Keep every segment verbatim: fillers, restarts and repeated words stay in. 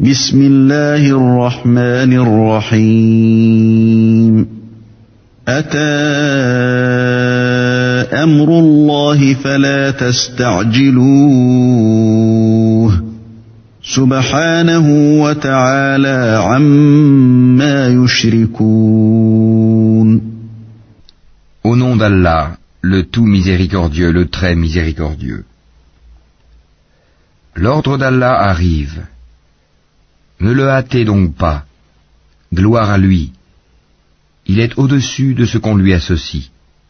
بسم الله الرحمن الرحيم أتى أمر الله فلا تستعجلوه سبحانه وتعالى عما يشركون. Au nom d'Allah, le tout miséricordieux, le très miséricordieux. L'ordre d'Allah arrive. Ne le hâtez donc pas. Gloire à lui. Il est au-dessus de ce qu'on lui associe.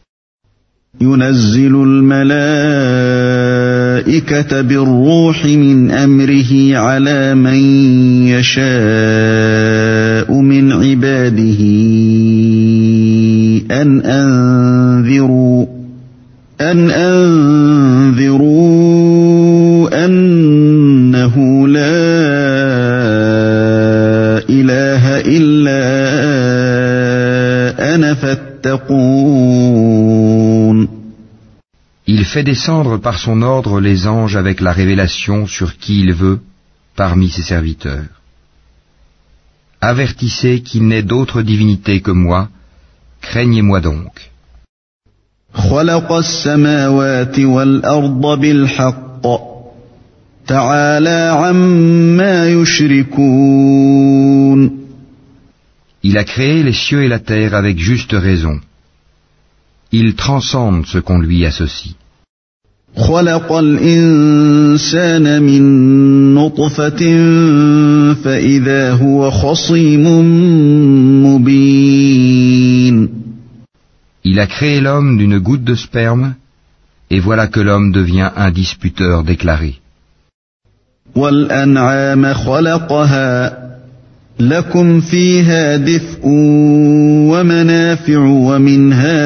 ينزل الملائكة بالروح من أمره على من يشاء من عباده أن أنذروا أن أنذروا أنه لا إله إلا أنا فاتقون. Il fait descendre par son ordre les anges avec la révélation sur qui il veut parmi ses serviteurs. Avertissez qu'il n'est d'autre divinité que moi, craignez-moi donc. خلق السماوات والأرض بالحق تعالى عما يشركون. Il a créé les cieux et la terre avec juste raison. Il transcende ce qu'on lui associe. خلق الإنسان من نطفة فإذا هو خصيم مبين. Il a créé l'homme d'une goutte de sperme, et voilà que l'homme devient un disputeur déclaré. وَالْأَنْعَامَ خَلَقَهَا لَكُمْ فِيهَا دِفْءٌ وَمَنَافِعُ وَمِنْهَا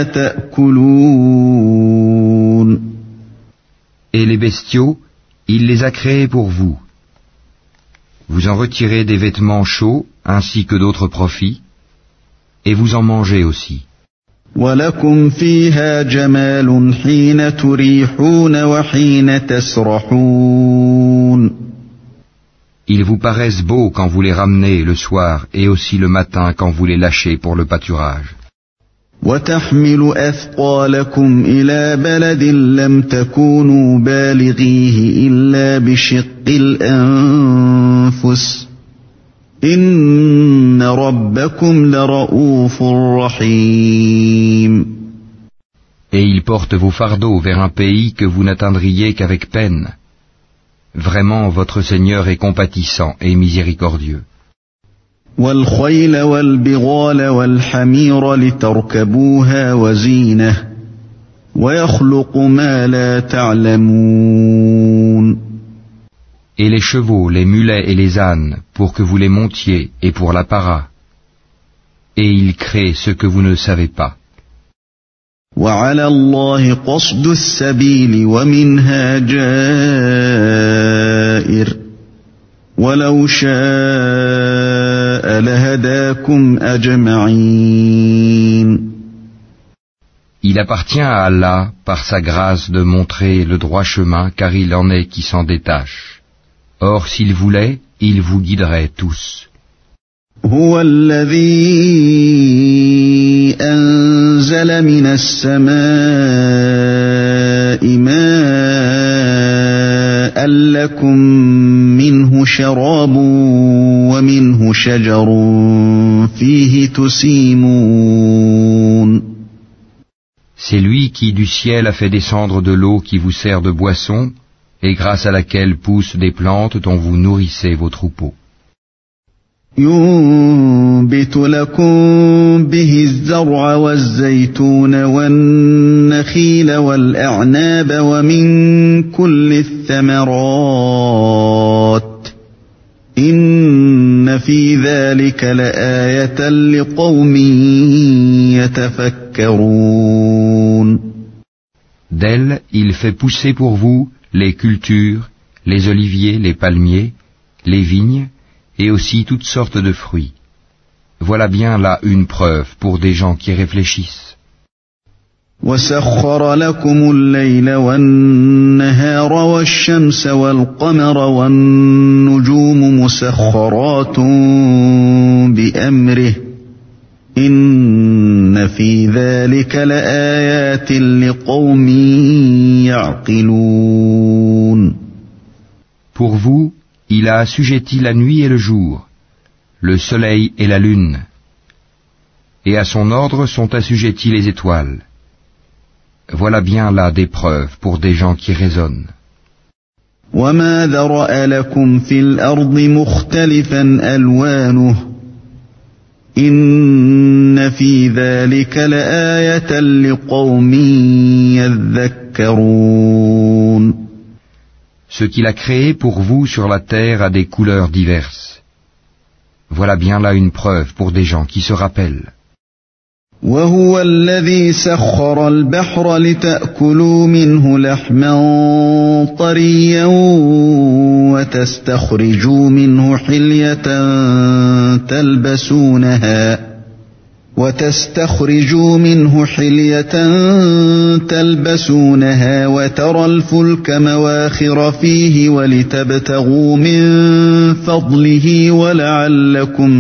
تَأْكُلُونَ. Et les bestiaux, il les a créés pour vous. Vous en retirez des vêtements chauds ainsi que d'autres profits, et vous en mangez aussi. وَلَكُمْ فِيهَا جَمَالٌ حِينَ تُرِيحُونَ وَحِينَ تَسْرَحُونَ. Ils vous paraissent beaux quand vous les ramenez le soir et aussi le matin quand vous les lâchez pour le pâturage. وَتَحْمِلُ أَثْقَالَكُمْ إِلَى بَلَدٍ لَمْ تَكُونُوا بَالِغِيهِ إِلَّا بِشِقِّ الْأَنفُسِ إِنَّ رَبَّكُمْ لَرَءُوفٌ رَحِيمٌ. Et ils portent vos fardeaux vers un pays que vous n'atteindriez qu'avec peine. Vraiment, votre Seigneur est compatissant et miséricordieux. وَالْخَيْلَ وَالْبِغَالَ وَالْحَمِيرَ لِتَرْكَبُوهَا وَزِينَةً وَيَخْلُقُ مَا لَا تَعْلَمُونَ. Et les chevaux, les mulets et les ânes, pour que vous les montiez et pour l'apparat. Et il crée ce que vous ne savez pas. وَعَلَى اللَّهِ قَصْدُ السَّبِيلِ وَمِنْهَا جَائِرٌ وَلَوْ شَاءَ لَهَدَاكُمْ أَجْمَعِينَ. Il appartient à Allah, par sa grâce, de montrer le droit chemin, car il en est qui s'en détachent. Or, s'il voulait, il vous guiderait tous. هو الذي أنزل من السماء ماء لكم منه شراب ومنه شجر فيه تسيمون. C'est lui qui du ciel a fait descendre de l'eau qui vous sert de boisson, et grâce à laquelle poussent des plantes dont vous nourrissez vos troupeaux. ينبت لكم به الزرع والزيتون والنخيل والأعناب ومن كل الثمرات إن في ذلك لآية لقوم يتفكرون. D'elle, il fait pousser pour vous les cultures, les oliviers, les palmiers, les vignes, et aussi toutes sortes de fruits. Voilà bien là une preuve pour des gens qui réfléchissent. وَسَخَّرَ لَكُمُ اللَّيْلَ وَالنَّهَارَ وَالشَّمْسَ وَالْقَمَرَ وَالنُّجُومُ مسخرات بأمره إن في ذلك لآيات لقوم يعقلون. Pour vous, il a assujetti la nuit et le jour, le soleil et la lune, et à son ordre sont assujettis les étoiles. Voilà bien là des preuves pour des gens qui raisonnent. وَمَا ذَرَأَ لَكُمْ فِي الْأَرْضِ مُخْتَلِفًا أَلْوَانُهُ إِنَّ فِي ذَلِكَ لَآيَةً لِقَوْمٍ يَذَّكَّرُونَ. Ce qu'il a créé pour vous sur la terre a des couleurs diverses. Voilà bien là une preuve pour des gens qui se rappellent. وَهُوَ الَّذِي سَخَّرَ الْبَحْرَ لِتَأْكُلُوا مِنْهُ لَحْمًا طَرِيًّا وَتَسْتَخْرِجُوا مِنْهُ حِلْيَةً تَلْبَسُونَهَا وَتَسْتَخْرِجُوا مِنْهُ حِلْيَةً تَلْبَسُونَهَا وَتَرَى الْفُلْكَ مَوَاخِرَ فِيهِ وَلِتَبْتَغُوا مِنْ فَضْلِهِ وَلَعَلَّكُمْ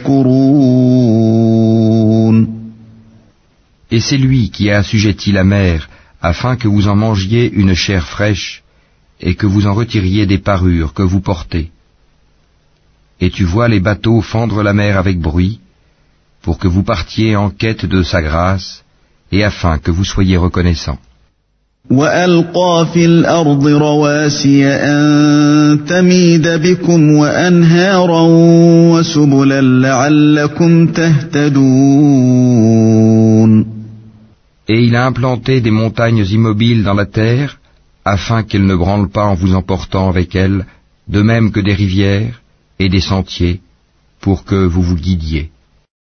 تَشْكُرُونَ. Et c'est lui qui a assujetti la mer afin que vous en mangiez une chair fraîche et que vous en retiriez des parures que vous portez. Et tu vois les bateaux fendre la mer avec bruit pour que vous partiez en quête de sa grâce et afin que vous soyez reconnaissants. وَأَلْقَى فِي الْأَرْضِ رَوَاسِيَ أَن تَمِيدَ بِكُمْ وَأَنْهَارًا وَسُبُلًا لَعَلَّكُمْ تَهْتَدُونَ. Et il a implanté des montagnes immobiles dans la terre, afin qu'elles ne branlent pas en vous emportant avec elles, de même que des rivières et des sentiers, pour que vous vous guidiez.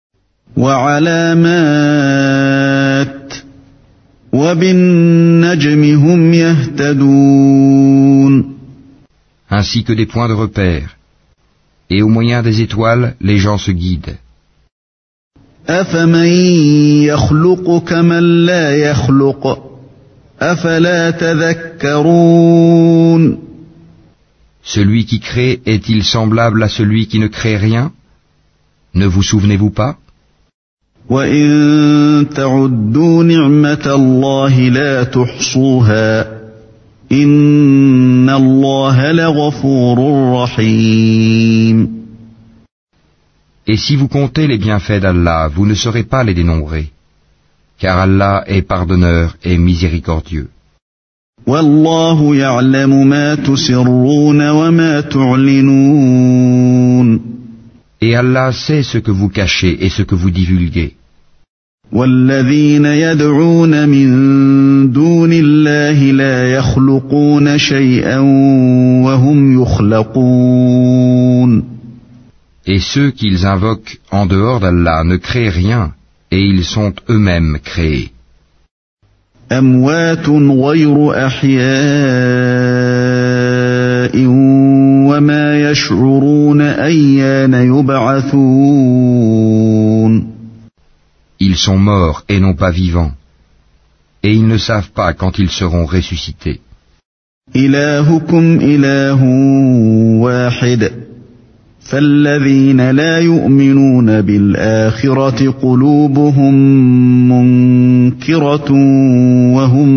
وَعَلَامَاتٍ وَبِالنَّجْمِ هُمْ يَهْتَدُونَ. Ainsi que des points de repère. Et au moyen des étoiles, les gens se guident. أَفَمَن يَخْلُقُ كَمَن لَّا يَخْلُقُ أَفَلَا تَذَكَّرُونَ. Celui qui crée est-il semblable à celui qui ne crée rien? Ne vous souvenez-vous pas? وَإِن تَعُدُّوا نِعْمَةَ اللَّهِ لَا تُحْصُوهَا إِنَّ اللَّهَ لَغَفُورٌ رَّحِيمٌ. Et si vous comptez les bienfaits d'Allah, vous ne saurez pas les dénombrer, car Allah est pardonneur et miséricordieux. وَاللَّهُ يَعْلَمُ مَا تُسِرُّونَ وَمَا تُعْلِنُونَ. Et Allah sait ce que vous cachez et ce que vous divulguez. وَالَّذِينَ يَدْعُونَ مِن دُونِ اللَّهِ لَا يَخْلُقُونَ شَيْئًا وَهُمْ يُخْلَقُونَ. Et ceux qu'ils invoquent en dehors d'Allah ne créent rien, et ils sont eux-mêmes créés. أَمْوَاتٌ غَيْرُ أَحْيَاءٍ وَمَا يَشْعُرُونَ أَيَّانَ يُبْعَثُونَ. Ils sont morts et non pas vivants, et ils ne savent pas quand ils seront ressuscités. إِلَٰهُكُمْ إِلَٰهٌ وَاحِدٌ فَالَّذِينَ لَا يُؤْمِنُونَ بِالْآخِرَةِ قُلُوبُهُمْ مُنكِرَةٌ وَهُمْ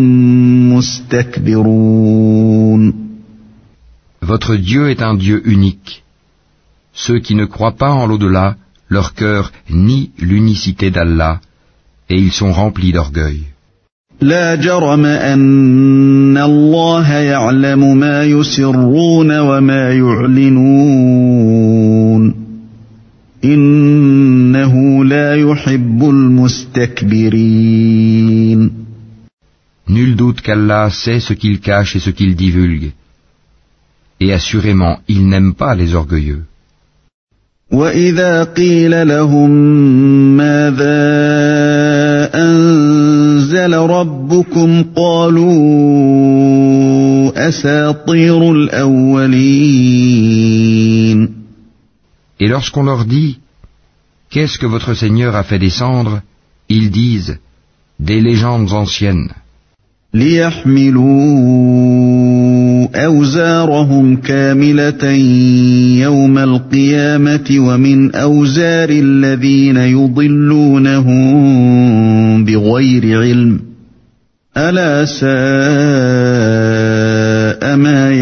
مُسْتَكْبِرُونَ. Votre Dieu est un Dieu unique. Ceux qui ne croient pas en l'au-delà, leur cœur nie l'unicité d'Allah, et ils sont remplis d'orgueil. لا جرم أن الله يعلم ما يسرون وما يعلنون إنه لا يحب المستكبرين. Nul doute qu'Allah sait ce qu'il cache et ce qu'il divulgue, et assurément il n'aime pas les orgueilleux. وَإِذَا قِيلَ لَهُم مَّاذَا أَنزَلَ رَبُّكُمْ قَالُوا أَسَاطِيرُ الْأَوَّلِينَ. Et lorsqu'on leur dit « Qu'est-ce que votre Seigneur a fait descendre ?» ils disent « Des légendes anciennes. » لِيَحْمِلُوا أَوْزَارَهُمْ كَامِلَةً يوم القيامة ومن أوزار الذين يضلونهم بغير علم ألا ساء ما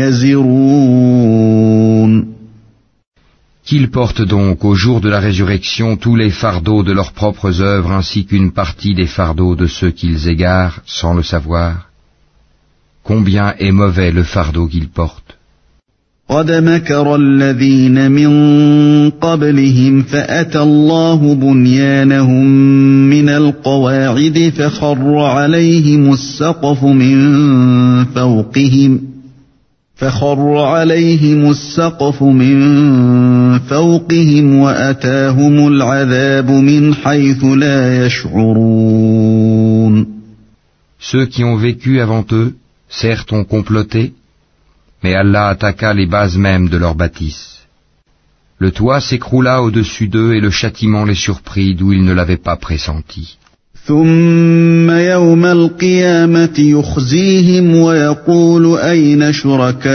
يزرون. Qu'ils portent donc au jour de la résurrection tous les fardeaux de leurs propres œuvres ainsi qu'une partie des fardeaux de ceux qu'ils égarent sans le savoir. Combien est mauvais le fardeau qu'ils portent. قد مكر الذين من قبلهم فأتى الله بنيانهم من القواعد فخر عليهم السقف من فوقهم فخر عليهم السقف من فوقهم وأتاهم العذاب من حيث لا يشعرون. Ceux qui ont vécu avant eux, certes ont comploté, mais Allah attaqua les bases mêmes de leur bâtisse. Le toit s'écroula au-dessus d'eux et le châtiment les surprit d'où ils ne l'avaient pas pressenti. ثم يوم القيامة يخزيهم ويقول أين شركائي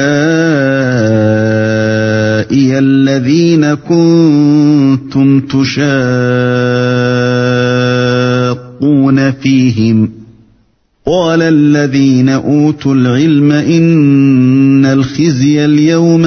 الذين كنتم تشاقون فيهم قال الذين أوتوا العلم إن الخزي اليوم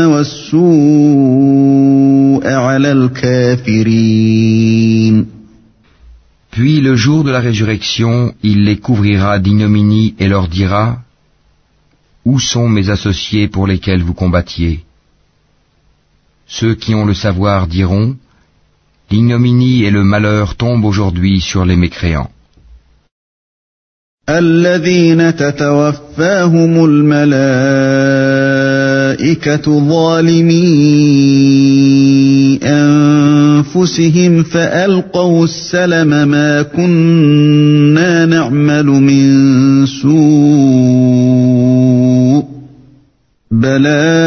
والسوء على الكافرين. Puis le jour de la résurrection, il les couvrira d'ignominie et leur dira : Où sont mes associés pour lesquels vous combattiez ? Ceux qui ont le savoir diront : L'ignominie et le malheur tombent aujourd'hui sur les mécréants. الذين تتوفاهم الملائكة ظالمي أنفسهم فألقوا السلم ما كنا نعمل من سوء بلى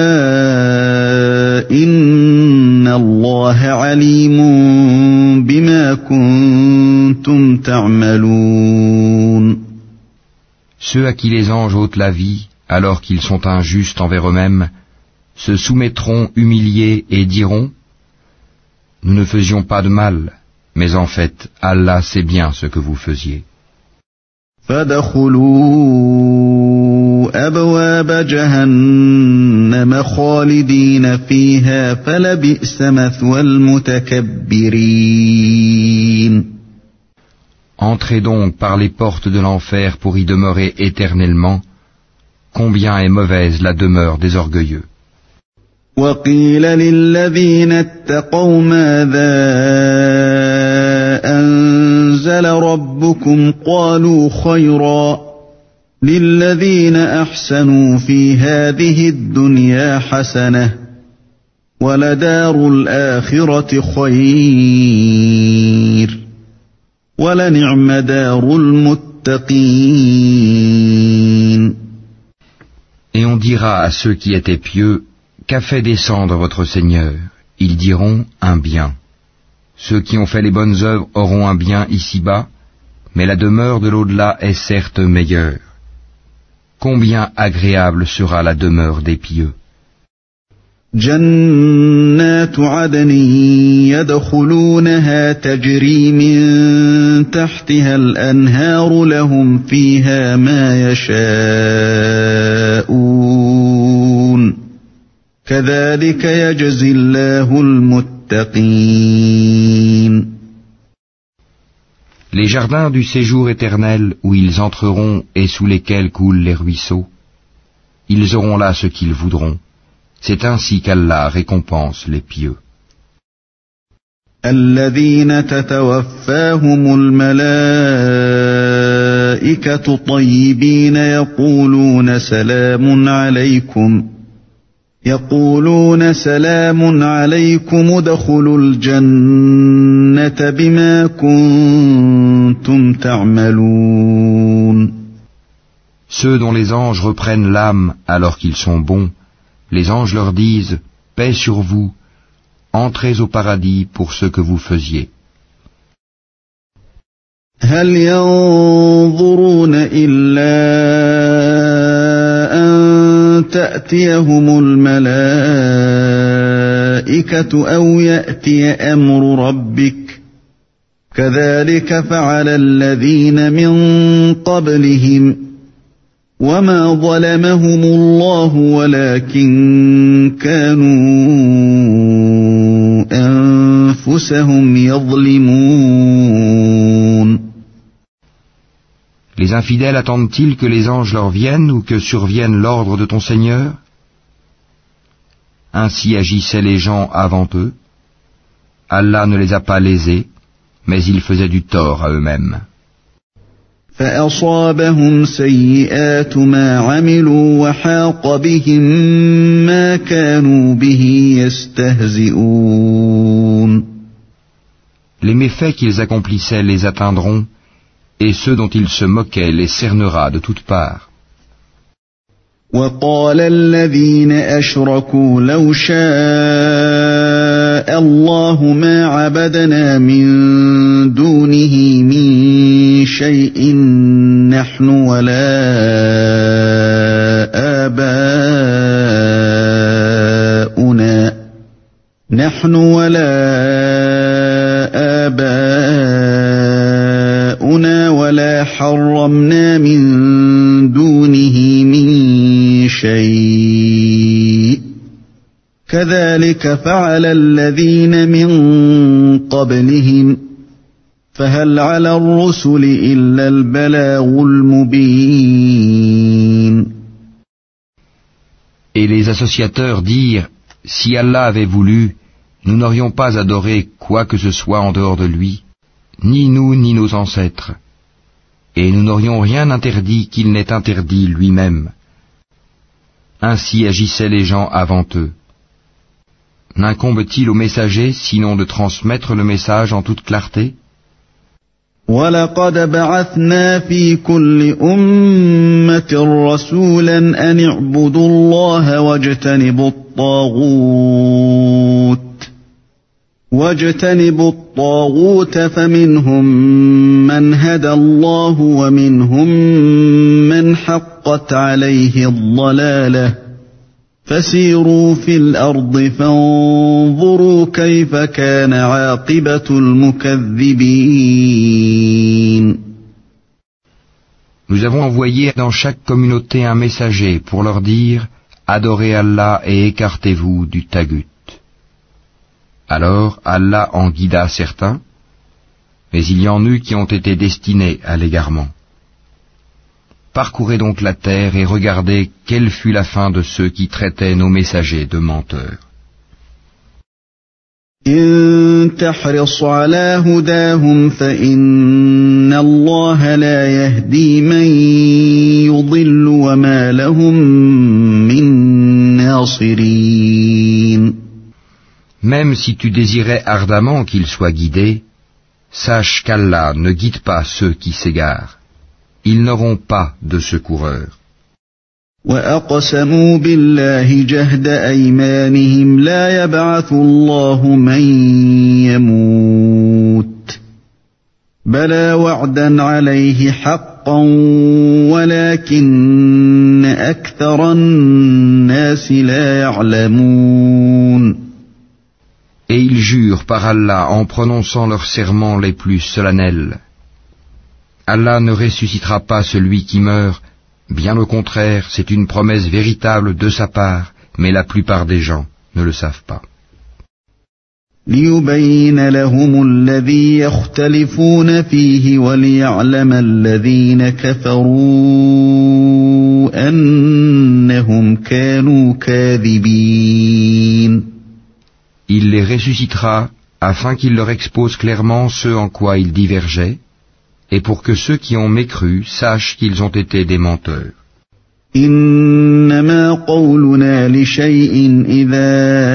إن الله عليم بما كنتم تعملون. Ceux à qui les anges ôtent la vie, alors qu'ils sont injustes envers eux-mêmes, se soumettront humiliés et diront : Nous ne faisions pas de mal, mais en fait, Allah sait bien ce que vous faisiez. فَادْخُلُوا أَبْوَابَ جَهَنَّمَ خَالِدِينَ فِيهَا فَلَبِئْسَ مَثْوَى الْمُتَكَبِّرِينَ. Entrez donc par les portes de l'enfer pour y demeurer éternellement. Combien est mauvaise la demeure des orgueilleux. وَقِيلَ لِلَّذِينَ اتَّقَوْا مَاذَا أَنزَلَ رَبُّكُمْ قَالُوا خَيْرًا لِلَّذِينَ أَحْسَنُوا فِي هَذِهِ الدُّنْيَا حَسَنَةٌ وَلَدَارُ الْآخِرَةِ خَيْرٌ وَلَنِعْمَ دَارُ الْمُتَّقِينَ. Et on dira à ceux qui étaient pieux : Qu'a fait descendre votre Seigneur ? Ils diront : un bien. Ceux qui ont fait les bonnes œuvres auront un bien ici-bas, mais la demeure de l'au-delà est certes meilleure. Combien agréable sera la demeure des pieux. جنات عدن يدخلونها تجري من تحتها الأنهار لهم فيها ما يشاءون كذلك يجزي الله المتقين. Les jardins du séjour éternel où ils entreront et sous lesquels coulent les ruisseaux, ils auront là ce qu'ils voudront. C'est ainsi qu'Allah récompense les pieux. الذين تتوفاهم الملائكة طيبين يقولون سلام عليكم يقولون سلام عليكم ادخلوا الجنة بما كنتم تعملون. Ceux dont les anges reprennent l'âme alors qu'ils sont bons, les anges leur disent : Paix sur vous, entrez au paradis pour ce que vous faisiez. هل ينظرون إلا أن تأتيهم الملائكة الْمَلَائِكَةُ أَوْ يَأْتِيَ أَمْرُ رَبِّكَ كَذَلِكَ فَعَلَ الَّذِينَ مِن قَبْلِهِمْ وَمَا ظَلَمَهُمُ اللَّهُ وَلَكِن كَانُوا أَنفُسَهُمْ يَظْلِمُونَ. Les infidèles attendent-ils que les anges leur viennent ou que survienne l'ordre de ton Seigneur? Ainsi agissaient les gens avant eux. Allah ne les a pas lésés, mais ils faisaient du tort à eux-mêmes. فَأَصَابَهُمْ سَيِّئَاتُ مَا عَمِلُوا وَحَاقَ بِهِم مَّا كَانُوا بِهِ يَسْتَهْزِئُونَ. Les méfaits qu'ils accomplissaient les atteindront, et ceux dont ils se moquaient les cernera de toutes parts. وَقَالَ الَّذِينَ أَشْرَكُوا لَوْ شَاءَ اللَّهُ مَا عَبَدْنَا مِن دُونِهِ مِن شَيْءٍ نَّحْنُ وَلَا آبَاؤُنَا نَحْنُ وَلَا آبَاؤُنَا وَلَا حَرَّمْنَا مِن دُونِهِ مِن شيء كذلك فعل الذين من قبلهم فهل على الرسل إلا البلاغ المبين. Et les associateurs dirent, si Allah avait voulu, nous n'aurions pas adoré quoi que ce soit en dehors de lui, ni nous ni nos ancêtres, et nous n'aurions rien interdit qu'il n'ait interdit lui-même. Ainsi agissaient les gens avant eux. N'incombe-t-il aux messagers sinon de transmettre le message en toute clarté? وَلَقَدْ بَعَثْنَا فِي كُلِّ أُمَّةٍ رَّسُولًا أَنِ اعْبُدُوا اللَّهَ وَاجْتَنِبُوا الطَّاغُوتَ وَاجْتَنِبُوا الطَّاغُوتَ فَمِنْهُم مَّنْ هَدَى اللَّهُ وَمِنْهُم مَّنْ حَقَّتْ عَلَيْهِ الضَّلَالَةُ فَسِيرُوا فِي الْأَرْضِ فَانظُرُوا كَيْفَ كَانَ عَاقِبَةُ الْمُكَذِّبِينَ. Nous avons envoyé dans chaque communauté un messager pour leur dire « Adorez Allah et écartez-vous du tagut ». Alors Allah en guida certains, mais il y en eut qui ont été destinés à l'égarement. Parcourez donc la terre et regardez quelle fut la fin de ceux qui traitaient nos messagers de menteurs. إن تحرص على هداهم فإن الله لا يهدي من يضل وما لهم من ناصرين. Même si tu désirais ardemment qu'ils soient guidés, sache qu'Allah ne guide pas ceux qui s'égarent. Ils n'auront pas de secoureurs. وَأَقْسَمُوا بِاللَّهِ جَهْدَ أَيْمَانِهِمْ لَا يَبْعَثُ اللَّهُ مَن يَمُوتُ بَلَى وَعْدًا عَلَيْهِ حَقًّا وَلَكِنَّ أَكْثَرَ النَّاسِ لَا يَعْلَمُونَ. Et ils jurent par Allah en prononçant leurs serments les plus solennels. Allah ne ressuscitera pas celui qui meurt, bien au contraire, c'est une promesse véritable de sa part, mais la plupart des gens ne le savent pas. لِيُبَيِّنَ لَهُمُ الَّذِي يَخْتَلِفُونَ فِيهِ وَلِيَعْلَمَ الَّذِينَ كَفَرُوا أَنَّهُمْ كَانُوا كَاذِبِينَ. Il les ressuscitera afin qu'il leur expose clairement ce en quoi ils divergeaient, et pour que ceux qui ont mécru sachent qu'ils ont été des menteurs. إنما قولنا لشيء إذا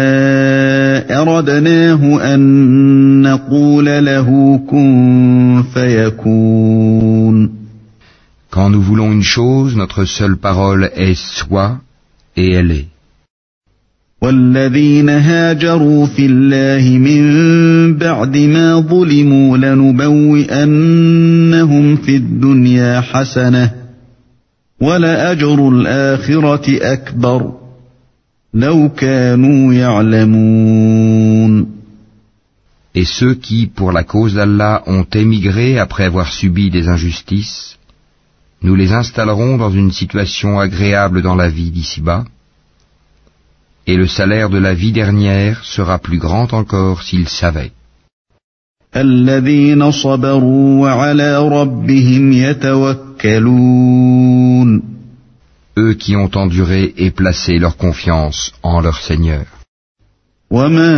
أردناه أن نقول له كن فيكون. Quand nous voulons une chose, notre seule parole est soit, et elle est. والذين هاجروا في الله من بعد ما ظلموا لنبوئنهم في الدنيا حسنة ولأجر الآخرة أكبر لو كانوا يعلمون. Et ceux qui, pour la cause d'Allah, ont émigré après avoir subi des injustices, nous les installerons dans une situation agréable dans la vie d'ici-bas, et le salaire de la vie dernière sera plus grand encore s'ils savaient. الذين صبروا وعلى ربهم يتوكلون. Eux qui ont enduré et placé leur confiance en leur Seigneur. وما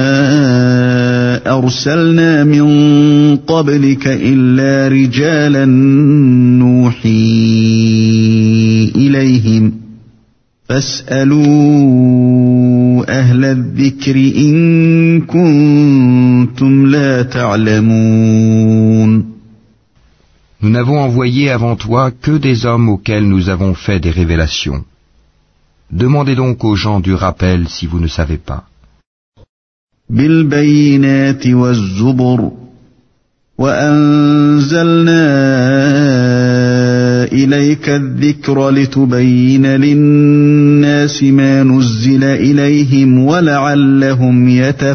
أرسلنا من قبلك إلا رجالا نوحي إليهم فاسألوا أهل الذكر إن كنتم لا تعلمون. Nous n'avons envoyé avant toi que des hommes auxquels nous avons fait des révélations. Demandez donc aux gens du rappel si vous ne savez pas. بالبينات والزبر وأنزلنا إليك الذكر لتبين للناس ما نزل إليهم ولعلهم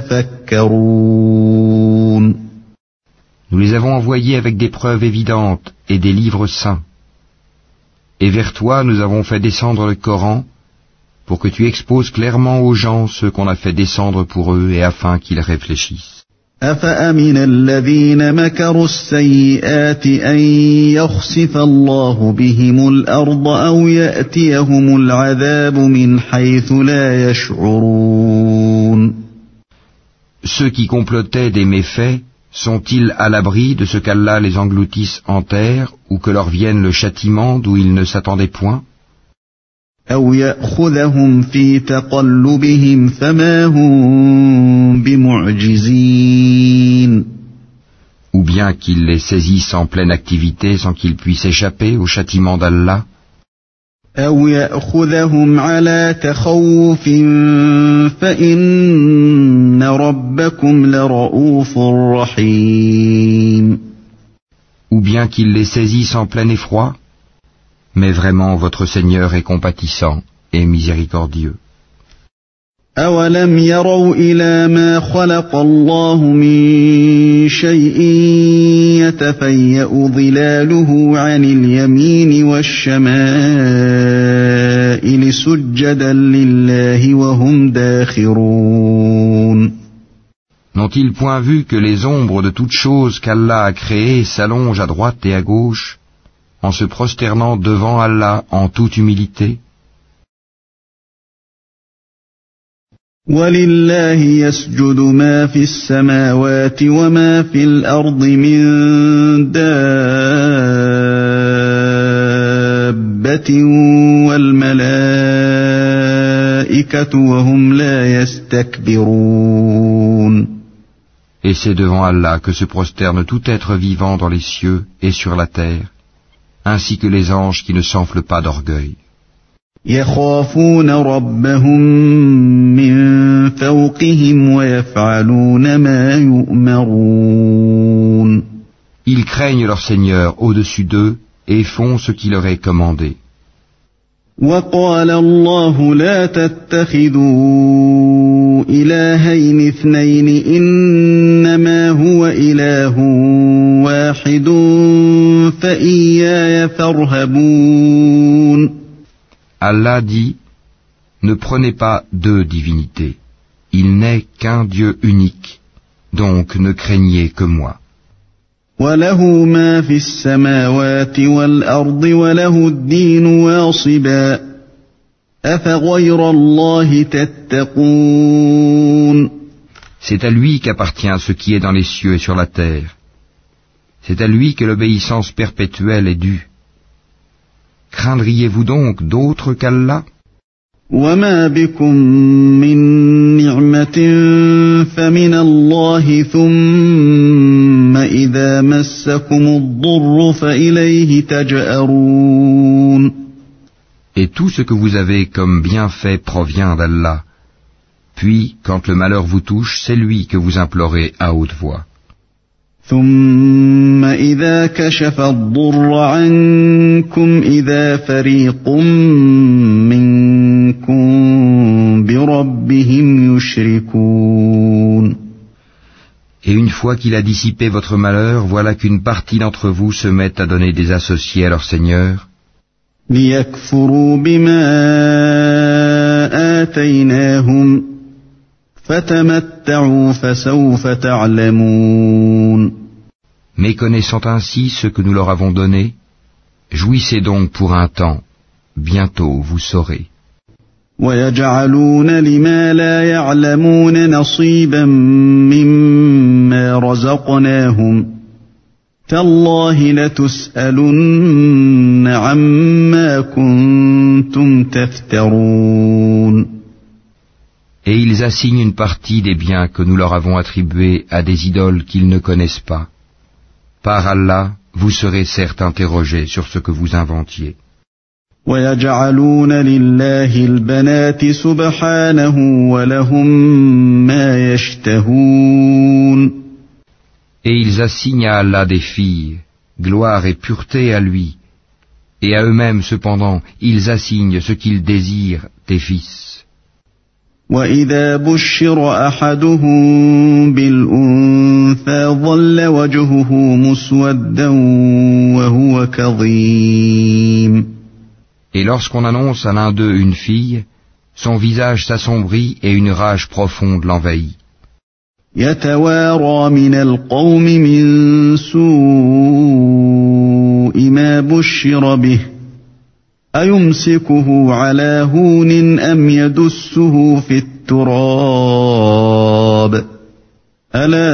يتفكرون. Nous les avons envoyés avec des preuves évidentes et des livres saints. Et vers toi nous avons fait descendre le Coran pour que tu exposes clairement aux gens ce qu'on a fait descendre pour eux et afin qu'ils réfléchissent. أفأمن الذين مكروا السيئات أن يخسف الله بهم الأرض أو يأتيهم العذاب من حيث لا يشعرون. Ceux qui complotaient des méfaits sont-ils à l'abri de ce qu'Allah les engloutisse en terre ou que leur vienne le châtiment d'où ils ne s'attendaient point? أو يأخذهم في تقلبهم فما هم بمعجزين. Ou bien qu'il les saisisse en pleine activité sans qu'ils puissent échapper au châtiment d'Allah. أو يأخذهم على تخوف فإن ربكم لرؤوف رحيم. Ou bien qu'il les saisisse en plein effroi. Mais vraiment, votre Seigneur est compatissant et miséricordieux. أولم يروا إلى ما خلق الله من شيء يتفيأ ظلاله عن اليمين والشمائل سجدا لله وهم داخرون. N'ont-ils point vu que les ombres de toutes choses qu'Allah a créées s'allongent à droite et à gauche en se prosternant devant Allah en toute humilité? وَلِلَّهِ يَسْجُدُ مَا فِي السَّمَاوَاتِ وَمَا فِي الْأَرْضِ مِن دَابَّةٍ وَالْمَلَائِكَةُ وَهُمْ لَا يَسْتَكْبِرُونَ. Et c'est devant Allah que se prosterne tout être vivant dans les cieux et sur la terre, ainsi que les anges qui ne s'enflent pas d'orgueil. يخافون ربهم من فوقهم ويفعلون ما يؤمرون. Ils craignent leur Seigneur au-dessus d'eux et font ce qui leur est commandé. وقال الله لا تتخذوا إلهين اثنين إنما هو إله واحد فإياي فارهبون. Allah dit, ne prenez pas deux divinités. Il n'est qu'un Dieu unique, donc ne craignez que moi. وله ما في السماوات والأرض وله الدين واصبا أفغير الله تتقون. C'est à lui qu'appartient ce qui est dans les cieux et sur la terre. C'est à lui que l'obéissance perpétuelle est due. Craindriez-vous donc d'autres qu'Allah? وما بكم من نعمة فمن الله ثم إذا مسكم الضر فإليه تجأرون. Et tout ce que vous avez comme bienfait provient d'Allah. Puis, quand le malheur vous touche, c'est lui que vous implorez à haute voix. ثم إذا كشف الضر عنكم إذا فريق منكم بربهم يشركون. Et une fois qu'il a dissipé votre malheur, voilà qu'une partie d'entre vous se met à donner des associés à leur Seigneur, ليكفروا بما آتيناهم فتمتعوا فسوف تعلمون. méconnaissant ainsi ce que nous leur avons donné, jouissez donc pour un temps, bientôt vous saurez. ويجعلون لما لا يعلمون نصيبا مما رزقناهم تالله لتسألن عما كنتم تفترون. Et ils assignent une partie des biens que nous leur avons attribués à des idoles qu'ils ne connaissent pas. Par Allah, vous serez certes interrogés sur ce que vous inventiez. ويجعلون لله البنات سبحانه ولهم ما يشتهون. Et ils assignent à Allah des filles, gloire et pureté à lui, et à eux-mêmes cependant, ils assignent ce qu'ils désirent des fils. وإذا بشر أحدهم بالأنثى ظل وجهه مسودا وهو كظيم. Et lorsqu'on annonce à l'un d'eux une fille, son visage s'assombrit et une rage profonde l'envahit. يتوارى من القوم من سوء ما بشر به أيمسكه على هون أم يدسه في التراب ألا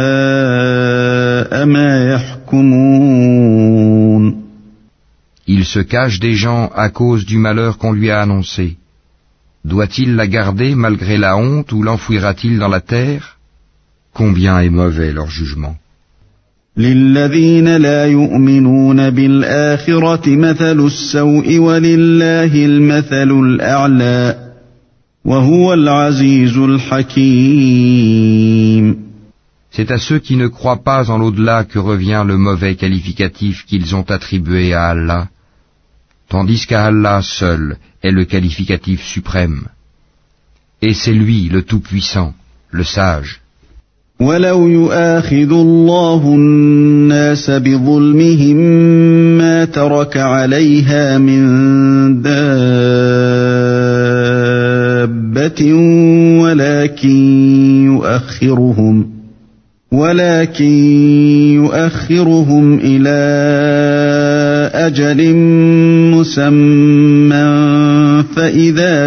ساء ما يحكمون. Il se cache des gens à cause du malheur qu'on lui a annoncé. Doit-il la garder malgré la honte ou l'enfouira-t-il dans la terre? Combien est mauvais leur jugement. للذين لا يؤمنون بالآخرة مثل السوء ولله المثل الأعلى وهو العزيز الحكيم. C'est à ceux qui ne croient pas en l'au-delà que revient le mauvais qualificatif qu'ils ont attribué à Allah, tandis qu'à Allah seul est le qualificatif suprême. Et c'est lui le Tout-Puissant, le Sage. وَلَوْ يُؤَاخِذُ اللَّهُ النَّاسَ بِظُلْمِهِمْ مَا تَرَكَ عَلَيْهَا مِنْ دَابَّةٍ وَلَكِنْ يُؤَخِّرُهُمْ وَلَكِنْ يُؤَخِّرُهُمْ إِلَى أَجَلٍ مُّسَمًّى فَإِذَا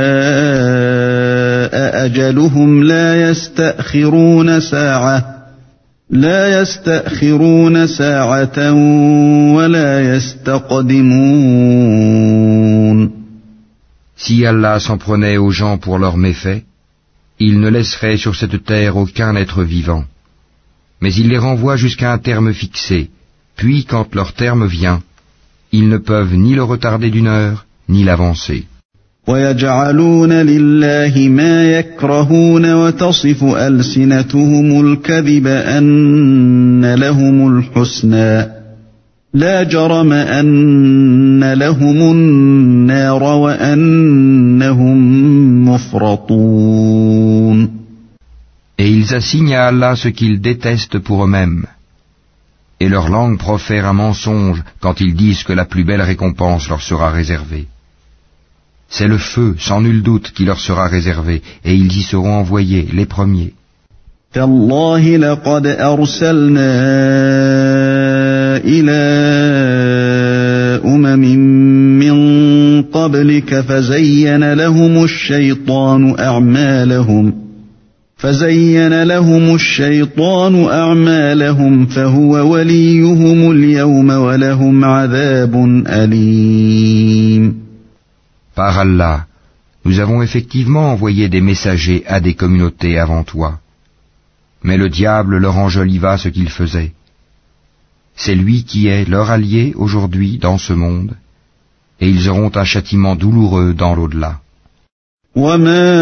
جَاءَ أَجَلُهُمْ لَا يَسْتَأْخِرُونَ سَاعَةً لَا يَسْتَأْخِرُونَ سَاعَةً وَلَا يَسْتَقْدِمُونَ. Si Allah s'en prenait aux gens pour leurs méfaits, il ne laisserait sur cette terre aucun être vivant. Mais il les renvoie jusqu'à un terme fixé, puis quand leur terme vient, ils ne peuvent ni le retarder d'une heure, ni l'avancer. وَيَجْعَلُونَ لِلَّهِ مَا يَكْرَهُونَ وَتَصِفُ أَلْسِنَتُهُمُ الْكَذِبَ أَنَّ لَهُمُ الْحُسْنَى لَا جَرَمَ أَنَّ لَهُمُ النَّارَ وَأَنَّهُمْ مُفْرَطُونَ. Et ils assignent à Allah ce qu'ils détestent pour eux-mêmes. Et leur langue profère un mensonge quand ils disent que la plus belle récompense leur sera réservée. C'est le feu, sans nul doute, qui leur sera réservé, et ils y seront envoyés, les premiers. تالله لقد أرسلنا إلى أمم من قبلك فزين لهم الشيطان أعمالهم فزين لهم الشيطان أعمالهم فهو وليهم اليوم ولهم عذاب أليم. Par Allah, nous avons effectivement envoyé des messagers à des communautés avant toi. Mais le diable leur enjoliva ce qu'il faisait. C'est lui qui est leur allié aujourd'hui dans ce monde, et ils auront un châtiment douloureux dans l'au-delà. وَمَا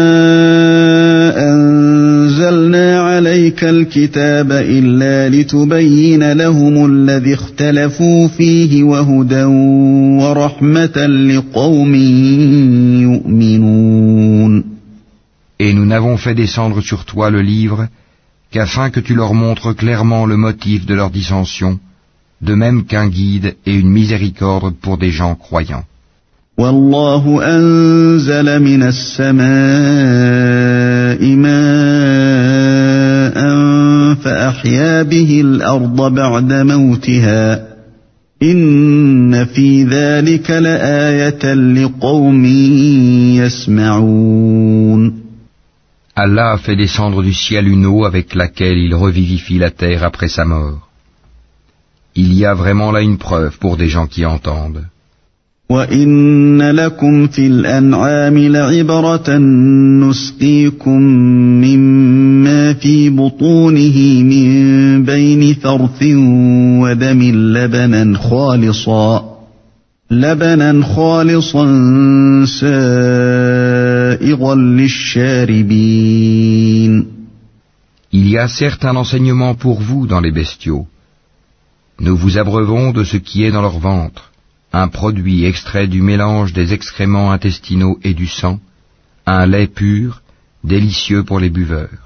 أَنزَلْنَا عَلَيْكَ الْكِتَابَ إِلَّا لِتُبَيِّنَ لَهُمُ الَّذِي اخْتَلَفُوا فِيهِ وَهُدًى وَرَحْمَةً لِقَوْمٍ يُؤْمِنُونَ. Et nous n'avons fait descendre sur toi le livre qu'afin que tu leur montres clairement le motif de leur dissension, de même qu'un guide et une miséricorde pour des gens croyants. والله أنزل من السماء ماء فأحيا به الأرض بعد موتها إن في ذلك لآية لقوم يسمعون. Allah a fait descendre du ciel une eau avec laquelle il revivifie la terre après sa mort. Il y a vraiment là une preuve pour des gens qui entendent. وَإِنَّ لَكُمْ فِي الْأَنْعَامِ لَعِبْرَةً نُسْقِيكُم مِّمَّا فِي بُطُونِهِ مِن بَيْنِ فَرْثٍ وَدَمٍ لَبَنًا خَالِصًا لَبَنًا خَالِصًا سَائِغًا لِلشَّارِبِينَ. Il y a certes un enseignement pour vous dans les bestiaux. Nous vous abreuvons de ce qui est dans leur ventre, un produit extrait du mélange des excréments intestinaux et du sang, un lait pur, délicieux pour les buveurs.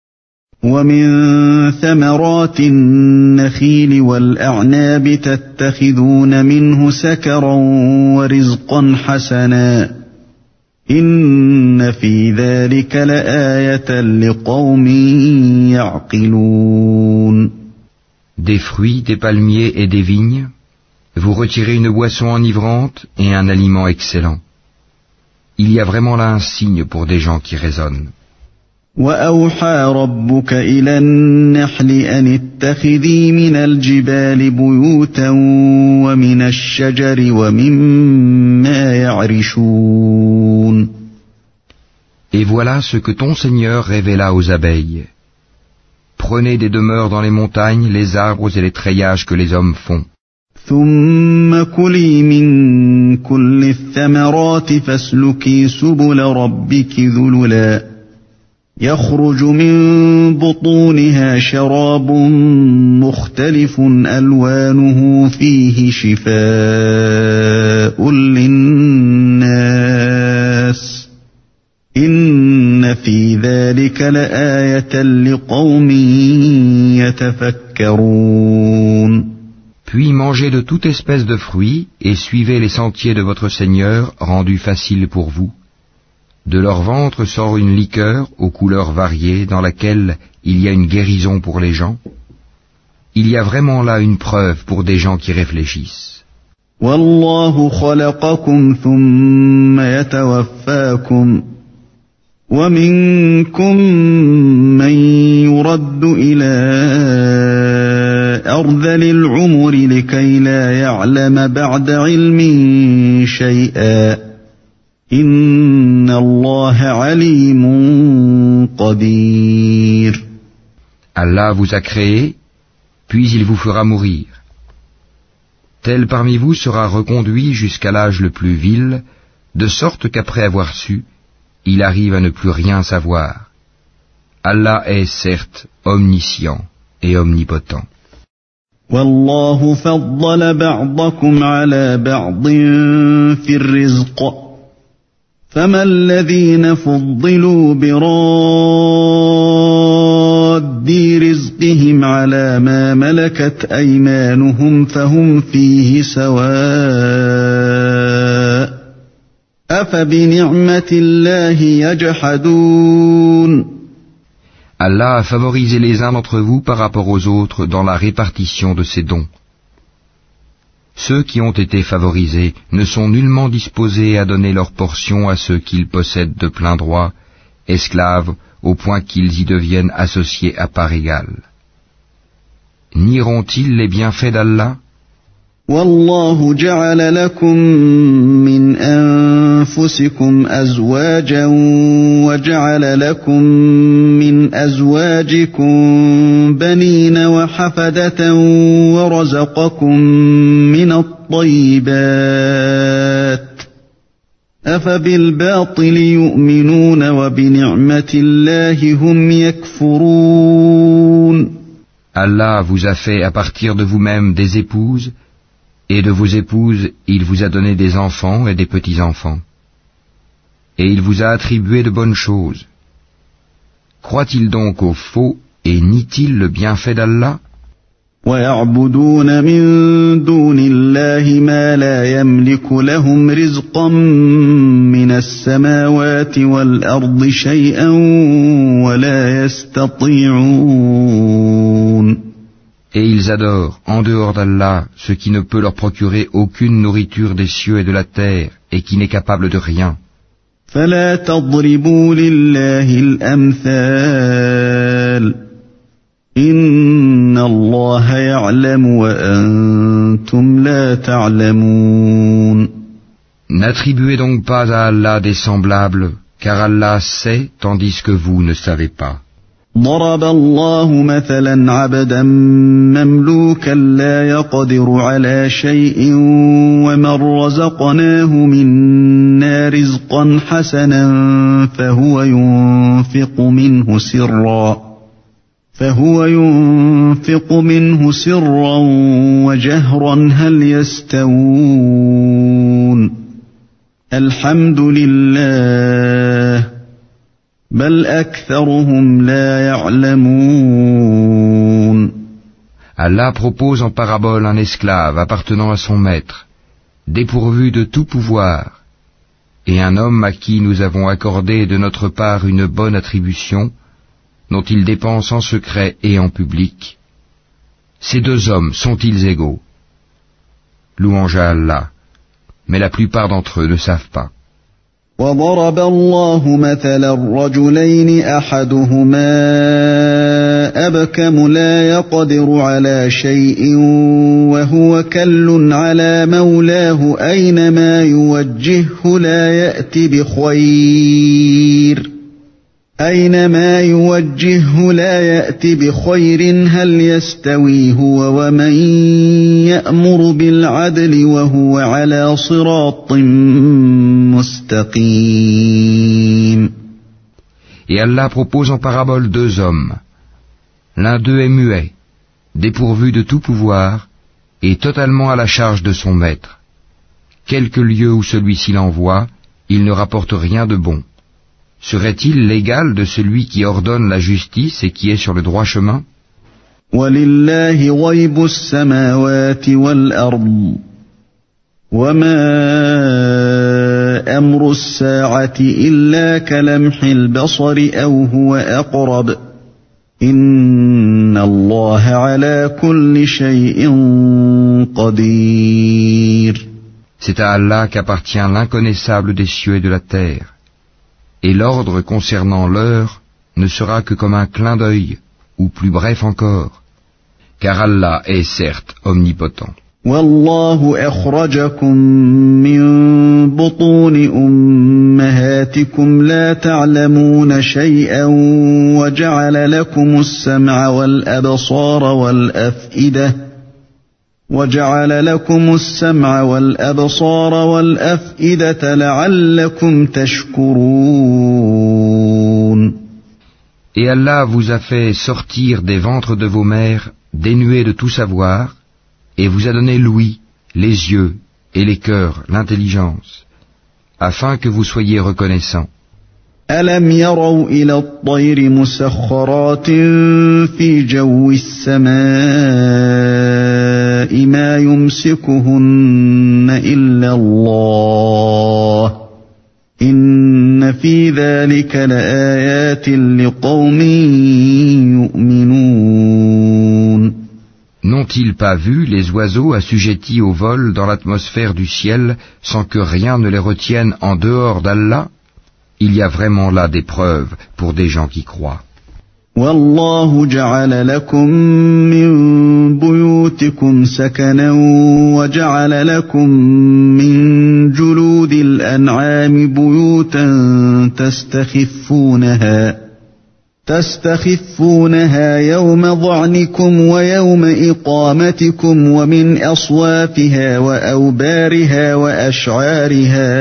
وَمِن ثَمَرَاتِ النَّخِيلِ وَالْأَعْنَابِ تَتَّخِذُونَ مِنْهُ سَكَرًا وَرِزْقًا حَسَنًا إِنَّ فِي ذَلِكَ لَآيَةً لِقَوْمٍ يَعْقِلُونَ. Des fruits, des palmiers et des vignes, vous retirez une boisson enivrante et un aliment excellent. Il y a vraiment là un signe pour des gens qui raisonnent. وَأَوْحَى رَبُّكَ إِلَى النَّحْلِ أَنِ اتَّخِذِي مِنَ الْجِبَالِ بُيُوتًا وَمِنَ الشَّجَرِ وَمِمَّا يَعْرِشُونَ. Et voilà ce que ton Seigneur révéla aux abeilles. Prenez des demeures dans les montagnes, les arbres et les treillages que les hommes font. ثُمَّ كُلِي مِن كُلِّ الثَّمَرَاتِ فَاسْلُكِي سُبُلَ رَبِّكِ ذُلُلًا يَخْرُجُ مِن بُطُونِهَا شَرَابٌ مُخْتَلِفٌ أَلْوَانُهُ فِيهِ شِفَاءٌ لِلنَّاسِ إِنَّ فِي ذَلِكَ لَآيَةً لِقَوْمٍ يَتَفَكَّرُونَ. Puis mangez de toute espèce de fruits et suivez les sentiers de votre Seigneur rendus faciles pour vous. De leur ventre sort une liqueur aux couleurs variées dans laquelle il y a une guérison pour les gens. Il y a vraiment là une preuve pour des gens qui réfléchissent. وَاللَّهُ خَلَقَكُمْ ثُمَّ يَتَوَفَّاكُمْ وَمِنكُم مَّن يُرَدُّ إِلَى أَرْذَلِ الْعُمُرِ لِكَيْ لَا يَعْلَمَ بَعْدَ عِلْمٍ شَيْئًا إِنَّ اللَّهَ عَلِيمٌ قَدِيرٌ. Allah vous a créé, puis il vous fera mourir. Tel parmi vous sera reconduit jusqu'à l'âge le plus vil, de sorte qu'après avoir su, il arrive à ne plus rien savoir. Allah est certes omniscient et omnipotent. وَاللَّهُ فَضَّلَ بَعْضَكُمْ عَلَى بَعْضٍ فِي الرِّزْقِ فَمَا الَّذِينَ فُضِّلُوا بِرَادِّ رِزْقِهِمْ عَلَى مَا مَلَكَتْ أَيْمَانُهُمْ فَهُمْ فِيهِ سَوَاءٌ أَفَبِنِعْمَةِ اللَّهِ يَجْحَدُونَ. Allah a favorisé les uns d'entre vous par rapport aux autres dans la répartition de ses dons. Ceux qui ont été favorisés ne sont nullement disposés à donner leur portion à ceux qu'ils possèdent de plein droit, esclaves, au point qu'ils y deviennent associés à part égale. Nieront-ils les bienfaits d'Allah? وَاللَّهُ جَعَلَ لَكُم مِّنْ أَنفُسِكُمْ أَزْوَاجًا وَجَعَلَ لَكُم مِّنْ أَزْوَاجِكُم بَنِينَ وَحَفَدَةً وَرَزَقَكُم مِّنَ الطَّيِّبَاتِ أَفَبِالْبَاطِلِ يُؤْمِنُونَ وَبِنِعْمَةِ اللَّهِ هُمْ يَكْفُرُونَ. Allah vous a fait à partir de vous-même des épouses, et de vos épouses, il vous a donné des enfants et des petits-enfants. Et il vous a attribué de bonnes choses. Croit-il donc aux faux Et nie-t-il le bienfait d'Allah? ويعبدون من دون الله ما لا يملك لهم رزقا من السماوات والأرض شيئا ولا يستطيعون. Et ils adorent, en dehors d'Allah, ce qui ne peut leur procurer aucune nourriture des cieux et de la terre, et qui n'est capable de rien. فلا تضربوا لله الأمثال إن الله يعلم وأنتم لا تعلمون. N'attribuez donc pas à Allah des semblables, car Allah sait tandis que vous ne savez pas. ضرب الله مثلا عبدا مملوكا لا يقدر على شيء ومن رزقناه منا رزقا حسنا فهو ينفق منه سرا فهو ينفق منه سرا وجهرا هل يستوون الحمد لله بل أكثرهم لا يعلمون. Allah propose en parabole un esclave appartenant à son maître, dépourvu de tout pouvoir, et un homme à qui nous avons accordé de notre part une bonne attribution, dont il dépense en secret et en public. Ces deux hommes sont-ils égaux? Louange à Allah, mais la plupart d'entre eux ne savent pas. وضرب الله مثلا رجلين أحدهما أبكم لا يقدر على شيء وهو كل على مولاه أينما يوجهه لا يأتي بخير أينما يوجهه لا يأتي بخير هل يستوي هو ومن يأمر بالعدل وهو على صراط مستقيم. Et Allah propose en parabole deux hommes. L'un d'eux est muet, dépourvu de tout pouvoir, et totalement à la charge de son maître. Quelque lieu où celui-ci l'envoie, il ne rapporte rien de bon. Serait-il l'égal de celui qui ordonne la justice et qui est sur le droit chemin? وَلِلَّهِ غَيْبُ السَّمَاوَاتِ وَالْأَرْضِ وَمَا أَمْرُ السَّاعَةِ إِلَّا كَلَمْحِ الْبَصَرِ أَوْ هُوَ أَقْرَبُ إِنَّ اللَّهَ عَلَى كُلِّ شَيْءٍ قَدِيرٌ. C'est à Allah qu'appartient l'inconnaissable des cieux et de la terre. Et l'ordre concernant l'heure ne sera que comme un clin d'œil, ou plus bref encore, car Allah est certes omnipotent. وَاللَّهُ أَخْرَجَكُم مِّن بُطُونِ أُمَّهَاتِكُمْ لَا تَعْلَمُونَ شَيْئًا وَجَعَلَ لَكُمُ السَّمْعَ وَالْأَبْصَارَ وَالْأَفْئِدَةَ وَجَعَلَ لَكُمُ السَّمْعَ وَالْأَبْصَارَ وَالْأَفْئِدَةَ لَعَلَّكُمْ تَشْكُرُونَ. Et Allah vous a fait sortir des ventres de vos mères dénués de tout savoir, et vous a donné l'ouïe, les yeux et les cœurs, l'intelligence, afin que vous soyez reconnaissants. أَلَمْ يَرَوْا إِلَى الطَّيْرِ مُسَخَّرَاتٍ فِي جَوِّ السَّمَاءِ مَا يُمْسِكُهُنَّ إِلَّا اللَّهُ إِنَّ فِي ذَلِكَ لَآيَاتٍ لِقَوْمٍ يُؤْمِنُونَ. N'ont-ils pas vu les oiseaux assujettis au vol dans l'atmosphère du ciel sans que rien ne les retienne en dehors d'Allah? Il y a vraiment là des preuves pour des gens qui croient. وَاللَّهُ جَعَلَ لَكُم مِّن بُيُوتِكُمْ سَكَنًا وَجَعَلَ لَكُم مِّن جُلُودِ الْأَنْعَامِ بُيُوتًا تَسْتَخِفُّونَهَا تستخفونها يوم ظعنكم ويوم إقامتكم ومن أصوافها وأوبارها وأشعارها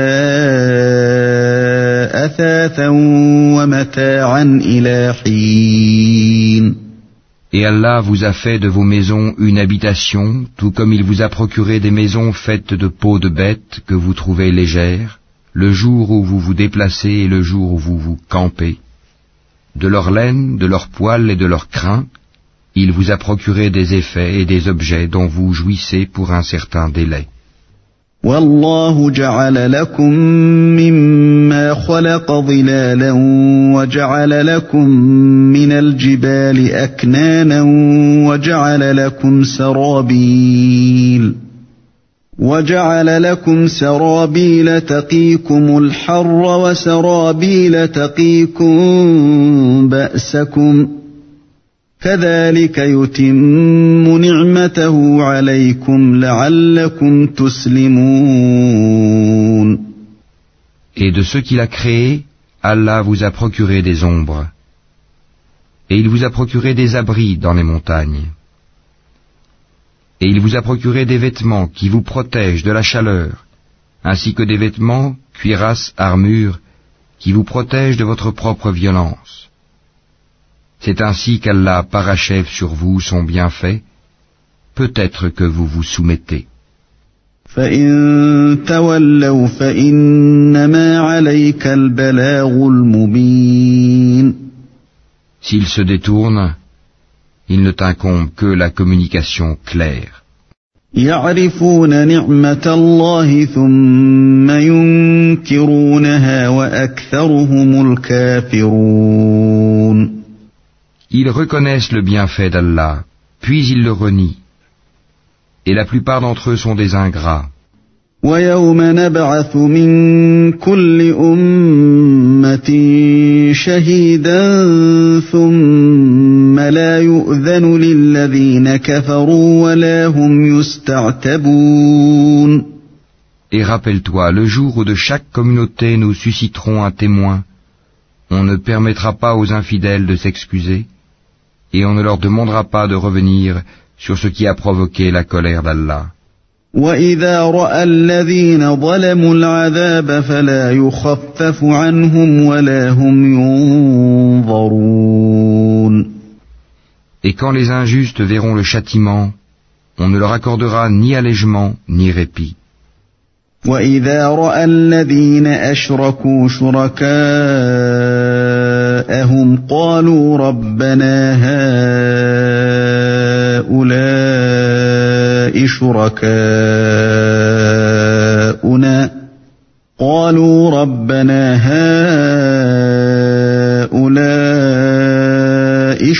أثاثا ومتاعا إلى حين. Et Allah vous a fait de vos maisons une habitation, tout comme il vous a procuré des maisons faites de peaux de bêtes que vous trouvez légères, le jour où vous vous déplacez et le jour où vous vous campez. de leur laine, de leur poil et de leur crin, il vous a procuré des effets et des objets dont vous jouissez pour un certain délai. والله جعل لكم مما خلق ظلالا وجعل لكم من الجبال أكنانا وجعل لكم سرابيل وجعل لكم سرابيل تقيكم الحر وسرابيل تقيكم بأسكم كذلك يتم نعمته عليكم لعلكم تسلمون. Et de ceux qu'il a créés, Allah vous a procuré des ombres. Et il vous a procuré des abris dans les montagnes. Et il vous a procuré des vêtements qui vous protègent de la chaleur, ainsi que des vêtements, cuirasses, armures, qui vous protègent de votre propre violence. C'est ainsi qu'Allah parachève sur vous son bienfait, peut-être que vous vous soumettez. فَإِن تَوَلَّوْا فَإِنَّمَا عَلَيْكَ الْبَلَاغُ الْمُبِينُ. S'ils se détournent, il ne t'incombe que la communication claire. يَعْرِفُونَ نِعْمَةَ اللَّهِ ثُمَّ يُنكِرُونَهَا وَأَكْثَرُهُمُ الْكَافِرُونَ. Ils reconnaissent le bienfait d'Allah, puis ils le renient. Et la plupart d'entre eux sont des ingrats. وَيَوْمَ نَبْعَثُ مِنْ كُلِّ أُمَّةٍ شَهِيدًا ثُمَّ لَا يُؤْذَنُ لِلَّذِينَ كَفَرُوا وَلَا هُمْ يُسْتَعْتَبُونَ. Et rappelle-toi, le jour où de chaque communauté nous susciterons un témoin, on ne permettra pas aux infidèles de s'excuser, et on ne leur demandera pas de revenir sur ce qui a provoqué la colère d'Allah. وَإِذَا رَأَى الَّذِينَ ظَلَمُوا الْعَذَابَ فَلَا يُخَفَّفُ عَنْهُمْ وَلَا هُمْ يُنظَرُونَ. Et quand les injustes verront le châtiment, on ne leur accordera ni allègement ni répit. وَإِذَا رَأَى الَّذِينَ أَشْرَكُوا شُرَكَاءَهُمْ قَالُوا رَبَّنَا هَؤُلَاءِ شُرَكَاؤُنَا قَالُوا رَبَّنَا هَؤُلَاءِ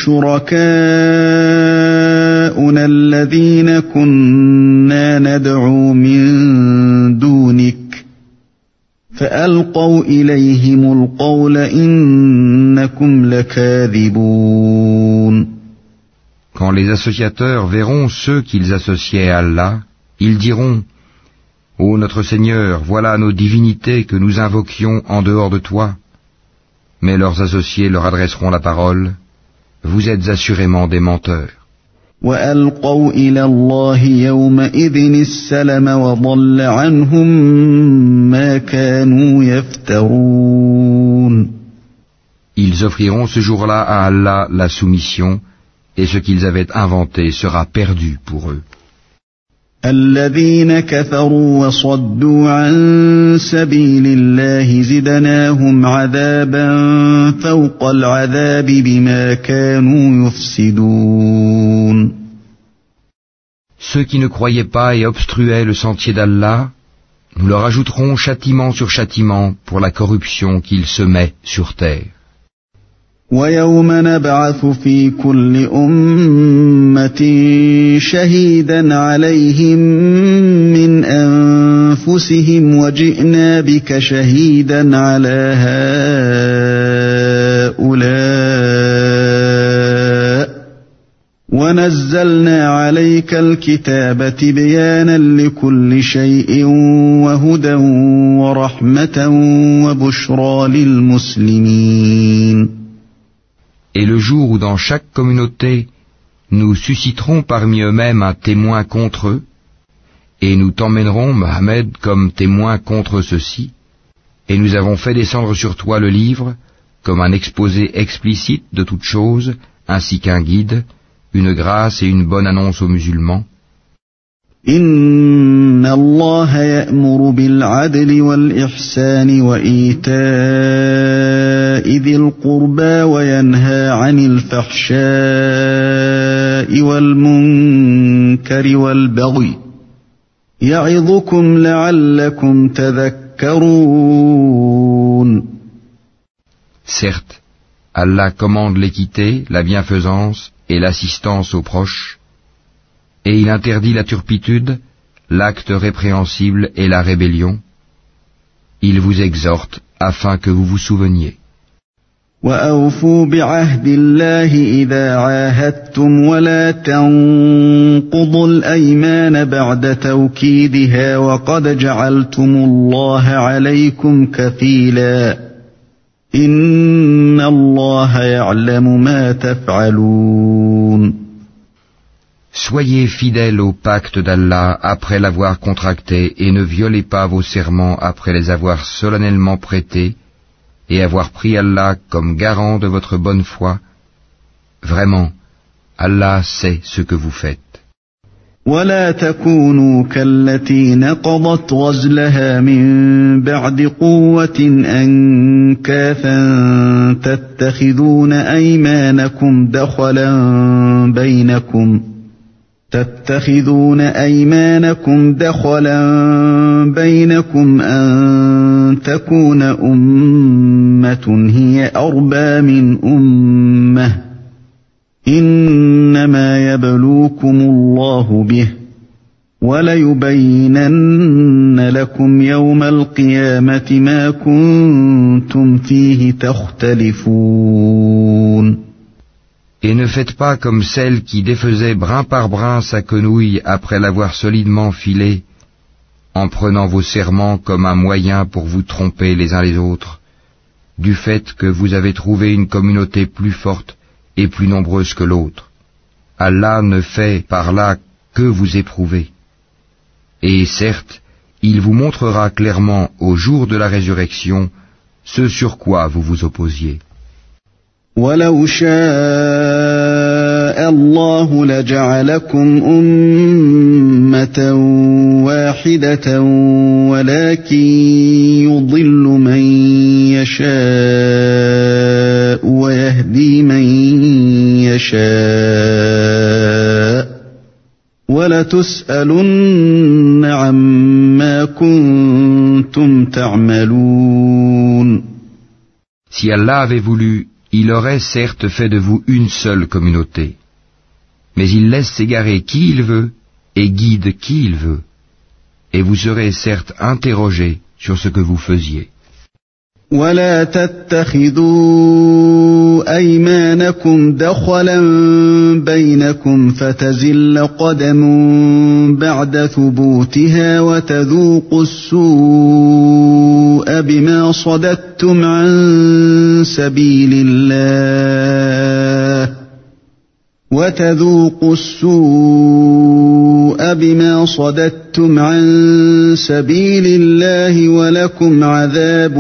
شُرَكَاؤُنَا الَّذِينَ كُنَّا نَدْعُو مِن دُونِكَ فَأَلْقَوْا إِلَيْهِمُ الْقَوْلَ إِنَّكُمْ لَكَاذِبُونَ. Quand les associateurs verront ceux qu'ils associaient à Allah, ils diront: Ô notre Seigneur, voilà nos divinités que nous invoquions en dehors de toi. Mais leurs associés leur adresseront la parole: Vous êtes assurément des menteurs. وَأَلْقَوْا إِلَى اللَّهِ يَوْمَئِذٍ السَّلَمَ وَضَلَّ عَنْهُمْ مَا كَانُوا يَفْتَرُونَ. Ils offriront ce jour-là à Allah la soumission, et ce qu'ils avaient inventé sera perdu pour eux. الَّذِينَ كَفَرُوا وَصَدُّوا عَن سَبِيلِ اللَّهِ زِدْنَاهُمْ عَذَابًا فَوْقَ الْعَذَابِ بِمَا كَانُوا يُفْسِدُونَ. Ceux qui ne croyaient pas et obstruaient le sentier d'Allah, nous leur ajouterons châtiment sur châtiment pour la corruption qu'ils semaient sur terre. وَيَوْمَ نَبْعَثُ فِي كُلِّ أُمَّةٍ شَهِيدًا عَلَيْهِمْ مِنْ أَنفُسِهِمْ وَجِئْنَا بِكَ شَهِيدًا عَلَى هَؤُلَاءِ وَنَزَّلْنَا عَلَيْكَ الْكِتَابَ تِبْيَانًا لِكُلِّ شَيْءٍ وَهُدًى وَرَحْمَةً وَبُشْرَى لِلْمُسْلِمِينَ. Et le jour où dans chaque communauté nous susciterons parmi eux-mêmes un témoin contre eux, et nous t'emmènerons, Mohammed, comme témoin contre ceux-ci, et nous avons fait descendre sur toi le livre, comme un exposé explicite de toutes choses, ainsi qu'un guide, une grâce et une bonne annonce aux musulmans. إن الله يأمر بالعدل والإحسان وإيتاء ذي القربى وينهى عن الفحشاء والمنكر والبغي يعظكم لعلكم تذكرون. Certes, Allah commande l'équité, la bienfaisance et l'assistance aux proches, et il interdit la turpitude, l'acte répréhensible et la rébellion. Il vous exhorte afin que vous vous souveniez. وَأَوْفُوا بِعَهْدِ اللَّهِ إِذَا عَاهَدتُّمْ وَلَا تَنقُضُوا الْأَيْمَانَ بَعْدَ تَوْكِيدِهَا وَقَدْ جَعَلْتُمُ اللَّهَ عَلَيْكُمْ كَفِيلًا إِنَّ اللَّهَ يَعْلَمُ مَا تَفْعَلُونَ. Soyez fidèles au pacte d'Allah après l'avoir contracté et ne violez pas vos serments après les avoir solennellement prêtés et avoir pris Allah comme garant de votre bonne foi. Vraiment, Allah sait ce que vous faites. ولا تكونوا كالتي نقضت غزلها من بعد قوة أنكاثا تتخذون أيمانكم دخلا بينكم تتخذون أيمانكم دخلا بينكم أن تكون أمة هي أربى من أمة إنما يبلوكم الله به وَلَيُبَيِّنَنَّ لَكُمْ يَوْمَ الْقِيَامَةِ مَا كُنْتُمْ فِيهِ تَخْتَلِفُونَ. Et ne faites pas comme celle qui défaisait brin par brin sa quenouille après l'avoir solidement filée, en prenant vos serments comme un moyen pour vous tromper les uns les autres, du fait que vous avez trouvé une communauté plus forte et plus nombreuse que l'autre. Allah ne fait par là que vous éprouver. Et certes, il vous montrera clairement au jour de la résurrection ce sur quoi vous vous opposiez. وَلَوْ شَاءَ اللَّهُ لَجَعَلَكُمْ أُمَّةً وَاحِدَةً وَلَكِنْ يُضِلُّ مَنْ يَشَاءُ وَيَهْدِي مَنْ يَشَاءُ وَلَتُسْأَلُنَّ عَمَّا كُنْتُمْ تَعْمَلُونَ. Si Allah avait voulu, il aurait certes fait de vous une seule communauté. Mais il laisse s'égarer qui il veut et guide qui il veut. Et vous serez certes interrogés sur ce que vous faisiez. وَلَا تَتَّخِذُوا أَيْمَانَكُمْ دَخَلًا بَيْنَكُمْ فَتَزِلَّ قَدَمٌ بَعْدَ ثُبُوتِهَا وَتَذُوقُوا السُّوءَ بِمَا صَدَدتُّمْ عَن سَبِيلِ اللَّهِ وَتَذُوقُوا السُّوءَ بِمَا صَدَدتُّمْ عَن سَبِيلِ اللَّهِ وَلَكُمْ عَذَابٌ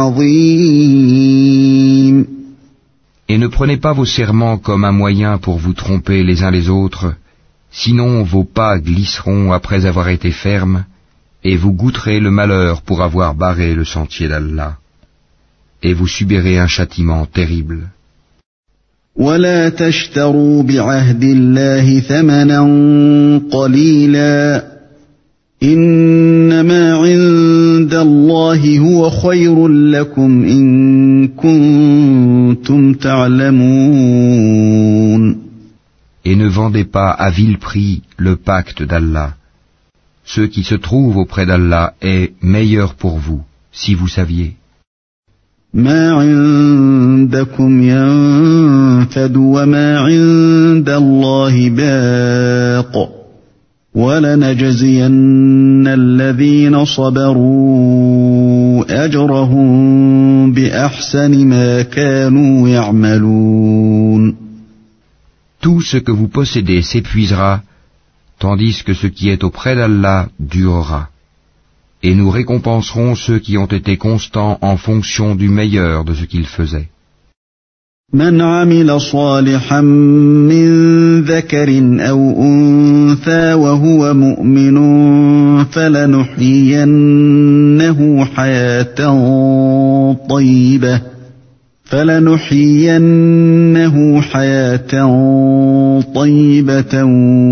عَظِيمٌ. Et ne prenez pas vos serments comme un moyen pour vous tromper les uns les autres, sinon vos pas glisseront après avoir été fermes, et vous goûterez le malheur pour avoir barré le sentier d'Allah. Et vous subirez un châtiment terrible. وَلَا تَشْتَرُوا بِعَهْدِ اللَّهِ ثَمَنًا قَلِيلًا إِنَّمَا عِندَ اللَّهِ هُوَ خَيْرٌ لَكُمْ إِن كُنتُمْ تَعْلَمُونَ. Et ne vendez pas à vil prix le pacte d'Allah. Ce qui se trouve auprès d'Allah est meilleur pour vous, si vous saviez. مَا عِندَكُمْ يَنفَدُ وَمَا عِندَ اللَّهِ بَاقٍ وَلَنَجْزِيَنَّ الَّذِينَ صَبَرُوا أَجْرَهُم بِأَحْسَنِ مَا كَانُوا يَعْمَلُونَ. Tout ce que vous possédez s'épuisera, tandis que ce qui est auprès d'Allah durera. Et nous récompenserons ceux qui ont été constants en fonction du meilleur de ce qu'ils faisaient. من عمل صالحا من ذكر أو أنثى وهو مؤمن فلنحيينه حياة طيبة فلنحيينه حياة طيبة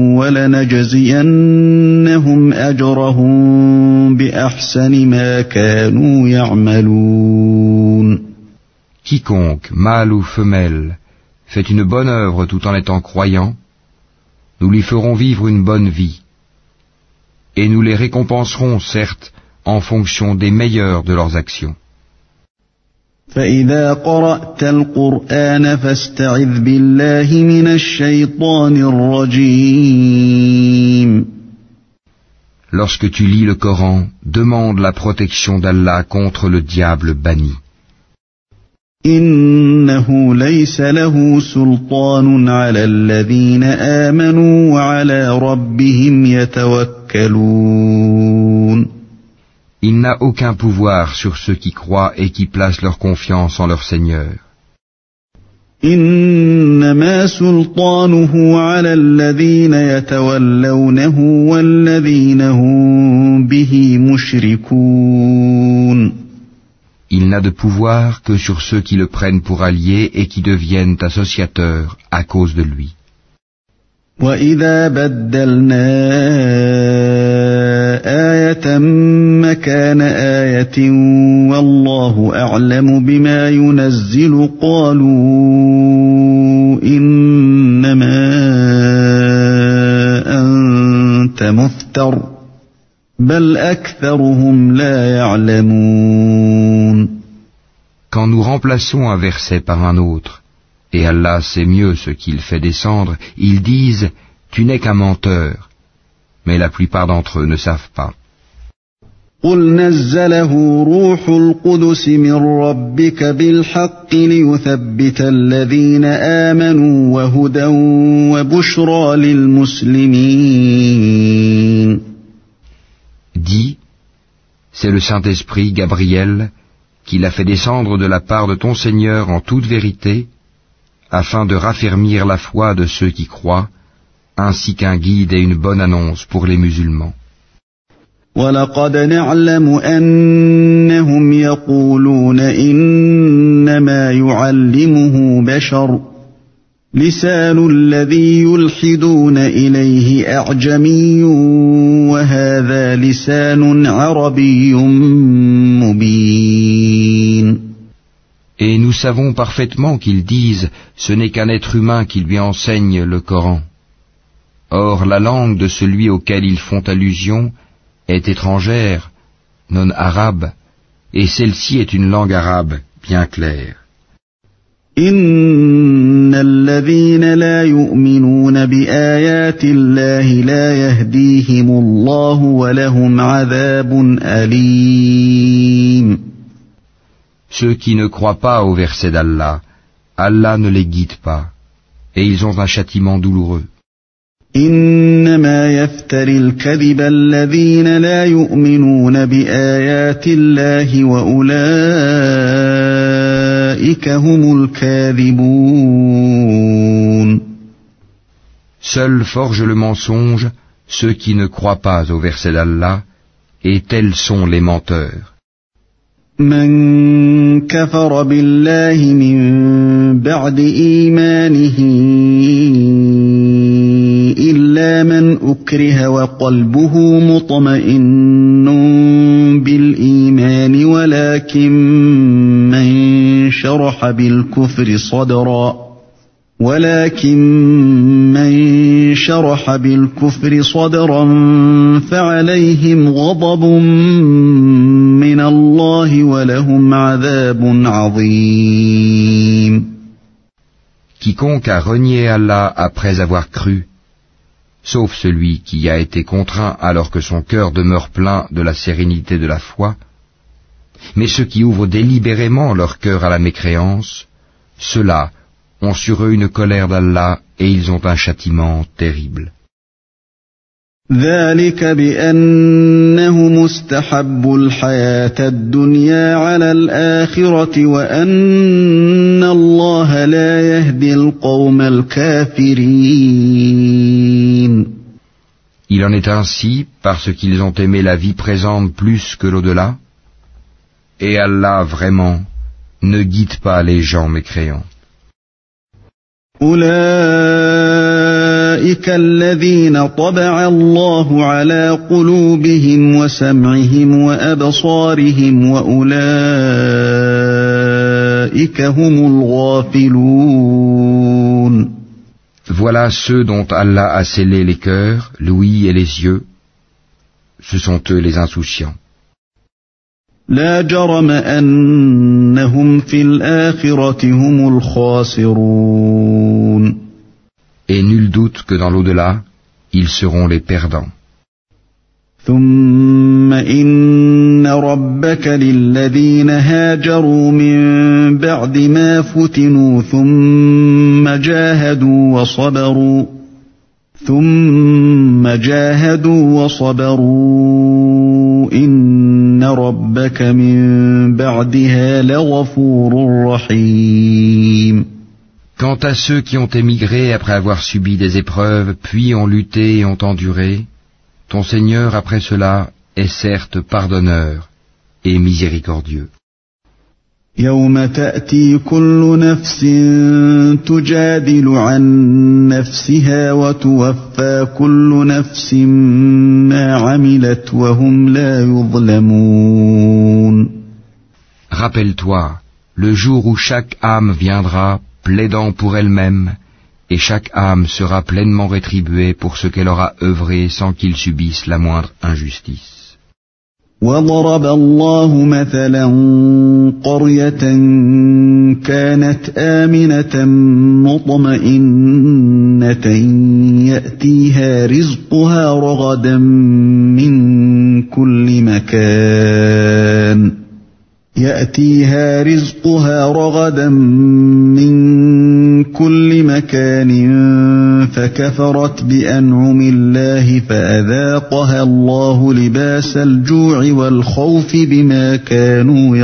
ولنجزينهم أجرهم بأحسن ما كانوا يعملون. Quiconque, mâle ou femelle, fait une bonne œuvre tout en étant croyant, nous lui ferons vivre une bonne vie, et nous les récompenserons certes en fonction des meilleures de leurs actions. فإذا قرأت القرآن فاستعذ بالله من الشيطان الرجيم. Lorsque tu lis le Coran, demande la protection d'Allah contre le diable banni. إنه ليس له سلطان على الذين آمنوا وعلى ربهم يتوكلون. Il n'a aucun pouvoir sur ceux qui croient et qui placent leur confiance en leur Seigneur. إنما سلطانه على الذين يتولونه والذين هم به مشركون. Il n'a de pouvoir que sur ceux qui le prennent pour allié et qui deviennent associateurs à cause de lui. وَإِذَا بَدَّلْنَا آيَةً مَكَانَ آيَةٍ وَاللَّهُ أَعْلَمُ بِمَا يُنَزِّلُ قَالُوا إِنَّمَا أَنْتَ مُفْتَرٍ بَلْ أَكْثَرُهُمْ لَا يَعْلَمُونَ. Quand nous remplaçons un verset par un autre, et Allah sait mieux ce qu'il fait descendre, ils disent « Tu n'es qu'un menteur », mais la plupart d'entre eux ne savent pas. قُلْ نَزَّلَهُ رُوحُ الْقُدُسِ مِنْ رَبِّكَ بِالْحَقِّ لِيُثَبِّتَ الَّذِينَ آمَنُوا وَهُدًى وَبُشْرَى لِلْمُسْلِمِينَ. Dis, c'est le Saint-Esprit, Gabriel, qui l'a fait descendre de la part de ton Seigneur en toute vérité, afin de raffermir la foi de ceux qui croient, ainsi qu'un guide et une bonne annonce pour les musulmans. وَلَقَدْ نَعْلَمُ أَنَّهُمْ يَقُولُونَ إِنَّمَا يُعَلِّمُهُ بَشَرٌ لِسَانُ الَّذِي يُلْحِدُونَ إِلَيْهِ أَعْجَمِيٌّ وَهَذَا لِسَانٌ عَرَبِيٌّ مُبِينٌ. Et nous savons parfaitement qu'ils disent « Ce n'est qu'un être humain qui lui enseigne le Coran ». Or, la langue de celui auquel ils font allusion est étrangère, non arabe, et celle-ci est une langue arabe bien claire. إِنَّ الَّذِينَ لَا يُؤْمِنُونَ بِآيَاتِ اللَّهِ لَا يَهْدِيهِمُ اللَّهُ وَلَهُمْ عَذَابٌ أَلِيمٌ. Ceux qui ne croient pas au verset d'Allah, Allah ne les guide pas, et ils ont un châtiment douloureux. إِنَّمَا يَفْتَرِي الْكَذِبَ الَّذِينَ لَا يُؤْمِنُونَ بِآيَاتِ اللَّهِ وَأُولَئِكَ هُمُ الْكَاذِبُونَ. Seuls forgent le mensonge ceux qui ne croient pas au verset d'Allah, et tels sont les menteurs. من كفر بالله من بعد إيمانه إلا من أكره وقلبه مطمئن بالإيمان ولكن من شرح بالكفر صدرا ولكن من شرح بالكفر صدرا فعليهم غضب من الله ولهم عذاب عظيم. Quiconque a renié Allah après avoir cru, sauf celui qui a été contraint alors que son cœur demeure plein de la sérénité de la foi, mais ceux qui ouvrent délibérément leur cœur à la mécréance, ceux-là ont sur eux une colère d'Allah et ils ont un châtiment terrible. ذلك بأنهم استحبوا الحياة الدنيا على الآخرة وأن الله لا يهدي القوم الكافرين. Il en est ainsi parce qu'ils ont aimé la vie présente plus que l'au-delà, et Allah vraiment ne guide pas les gens mécréants. أولئك الذين طبع الله على قلوبهم وسمعهم وأبصارهم وأولئك هم الغافلون. Voilà ceux dont Allah a scellé les cœurs, l'ouïe et les yeux. Ce sont eux les insouciants. لا جرم أنهم في الآخرة هم الخاسرون. Et nul doute que dans l'au-delà, ils seront les perdants. ثم إن ربك للذين هاجروا من بعد ما فتنوا ثم جاهدوا وصبروا ثم جاهدوا وصبروا إن ربك من بعدها لغفور رحيم. Quant à ceux qui ont émigré après avoir subi des épreuves, puis ont lutté et ont enduré, ton Seigneur après cela est certes pardonneur et miséricordieux. يوم تأتي كل نفس تجادل عن نفسها وتوفى كل نفس ما عملت وهم لا يظلمون. Rappelle-toi, le jour où chaque âme viendra plaidant pour elle-même, et chaque âme sera pleinement rétribuée pour ce qu'elle aura œuvré sans qu'il subisse la moindre injustice. وضرب الله مثلا قرية كانت آمنة مطمئنة يأتيها رزقها رغدا من كل مكان يأتيها رزقها رغدا من كل مكان فكفرت بأنعم الله فأذاقها الله لباس الجوع والخوف بما كانوا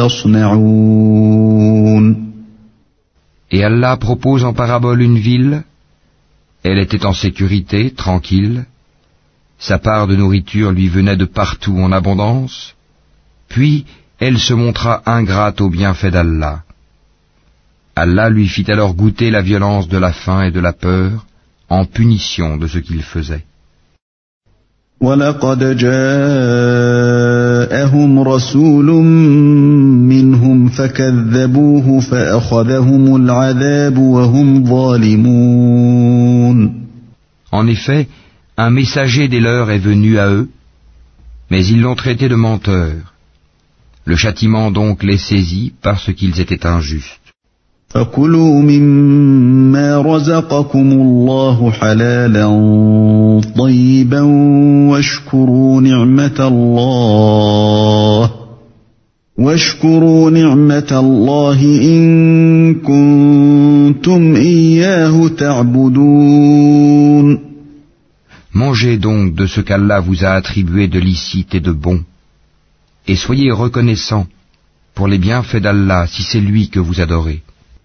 يصنعون. Et Allah propose en parabole une ville. Elle était en sécurité, tranquille. Sa part de nourriture lui venait de partout en abondance. Puis elle se montra ingrate aux bienfaits d'Allah. Allah lui fit alors goûter la violence de la faim et de la peur, en punition de ce qu'il faisait. وَلَقَدْ جَاءَهُمْ رَسُولٌ مِّنْهُمْ فَكَذَّبُوهُ فَأَخَذَهُمُ الْعَذَابُ وَهُمْ ظَالِمُونَ. En effet, un messager des leurs est venu à eux, mais ils l'ont traité de menteur. Le châtiment donc les saisit parce qu'ils étaient injustes. فَكُلُوا مِمَّا رَزَقَكُمُ اللَّهُ حَلَالًا طَيِّبًا وَاشْكُرُوا نِعْمَةَ اللَّهِ وَاشْكُرُوا نِعْمَةَ اللَّهِ إِن كُنتُمْ إِيَّاهُ تَعْبُدُونَ. Mangez donc de ce qu'Allah vous a attribué de licite et de bon, et soyez reconnaissants pour les bienfaits d'Allah si c'est lui que vous adorez.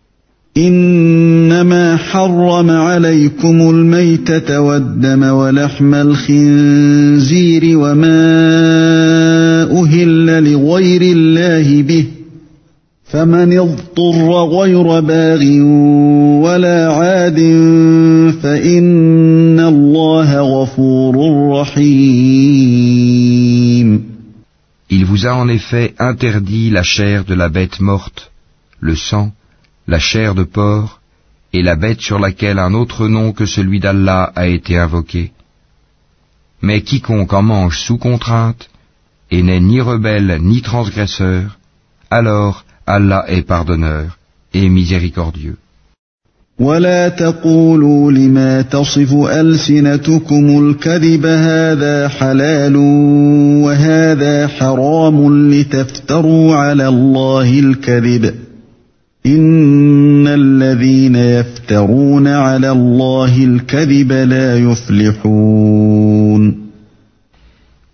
إنما حرم عليكم الميتة والدم ولحم الخنزير وما أهل لغير الله به فمن اضطر غير باغ ولا عاد فإن الله غفور رحيم. Il vous a en effet interdit la chair de la bête morte, le sang, la chair de porc, et la bête sur laquelle un autre nom que celui d'Allah a été invoqué. Mais quiconque en mange sous contrainte, et n'est ni rebelle ni transgresseur, alors Allah est pardonneur et miséricordieux. ولا تقولوا لما تصف ألسنتكم الكذب هذا حلال وهذا حرام لتفتروا على الله الكذب إن الذين يفترون على الله الكذب لا يفلحون.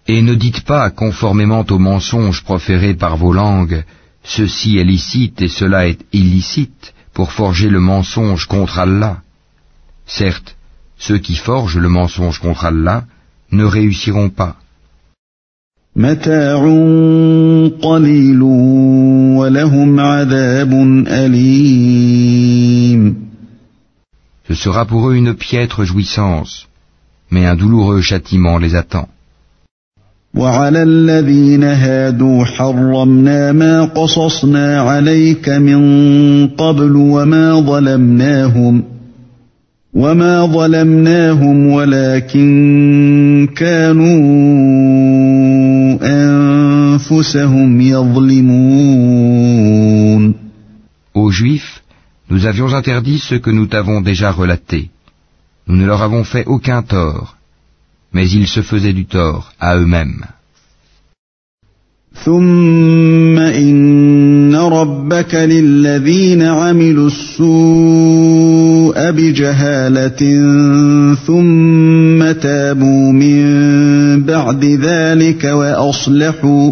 Et ne dites pas, conformément aux mensonges proférés par vos langues, ceci est licite et cela est illicite, pour forger le mensonge contre Allah. Certes, ceux qui forgent le mensonge contre Allah ne réussiront pas. متاع قليل ولهم عذاب أليم. Ce sera pour eux une piètre jouissance, mais un douloureux châtiment les attend. وعلى الذين هادوا حرمنا ما قصصنا عليك من قبل وما ظلمناهم وما ظلمناهم ولكن كانوا أنفسهم يظلمون. Aux Juifs, nous avions interdit ce que nous t'avons déjà relaté. Nous ne leur avons fait aucun tort, mais ils se faisaient du tort à eux-mêmes. ثم إن ربك للذين عملوا السوء بجهالة ثم تابوا من بعد ذلك وأصلحوا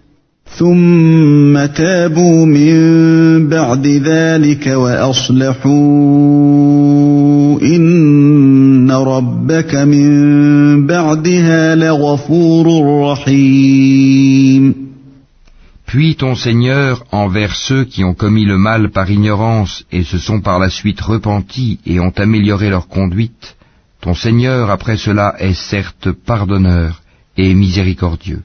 ثم تابوا من بعد ذلك وأصلحوا إن ربك من بعدها لغفور رحيم. Puis ton Seigneur, envers ceux qui ont commis le mal par ignorance et se sont par la suite repentis et ont amélioré leur conduite, ton Seigneur après cela est certes pardonneur et miséricordieux.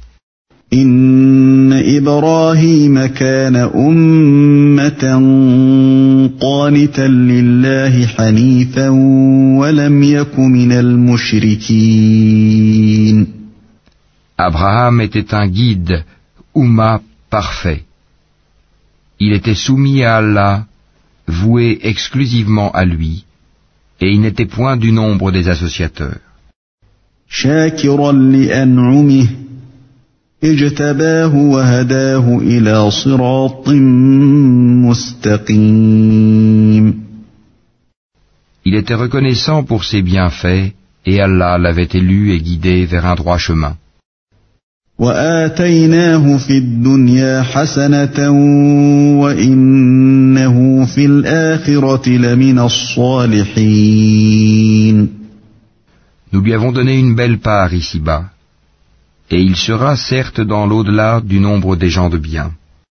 إن إبراهيم كان أمة قانتا لله حنيفا ولم يك من المشركين. Abraham était un guide, Oumma parfait. Il était soumis à Allah, voué exclusivement à lui, et il n'était point du nombre des associateurs. شاكرا لأنعمه اجتباه وهداه إلى صراط مستقيم. Il était reconnaissant pour ses bienfaits, et Allah l'avait élu et guidé vers un droit chemin. وآتيناه في الدنيا حسنة وإنه في الآخرة لمن الصالحين. Nous lui avons donné une belle part ici-bas, et il sera certes dans l'au-delà du nombre des gens de bien.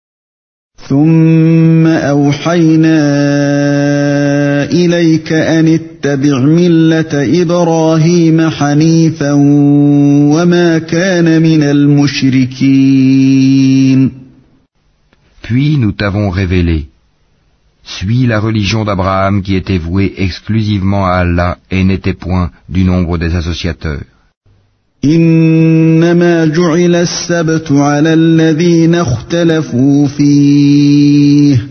ثم أوحينا إليك أن اتبع ملة إبراهيم حنيفا وما كان من المشركين. Puis nous t'avons révélé, suis la religion d'Abraham qui était vouée exclusivement à Allah et n'était point du nombre des associateurs. إنما جعل السبت على الذين اختلفوا فيه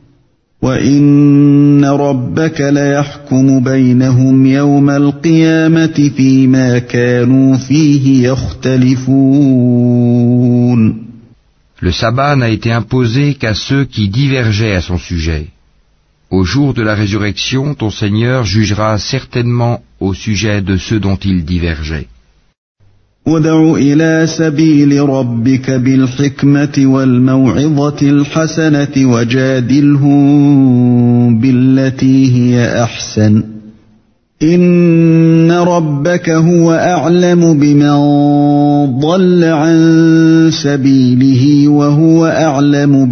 وإن ربك ليحكم بينهم يوم القيامة فيما كانوا فيه يختلفون. Le sabbat n'a été imposé qu'à ceux qui divergeaient à son sujet. Au jour de la résurrection, ton Seigneur jugera certainement au sujet de ceux dont ils divergeaient. ادع إلى سبيل ربك بالحكمة والموعظة الحسنة وجادلهم بالتي هي أحسن إن ربك هو أعلم بمن ضل عن سبيله وهو أعلم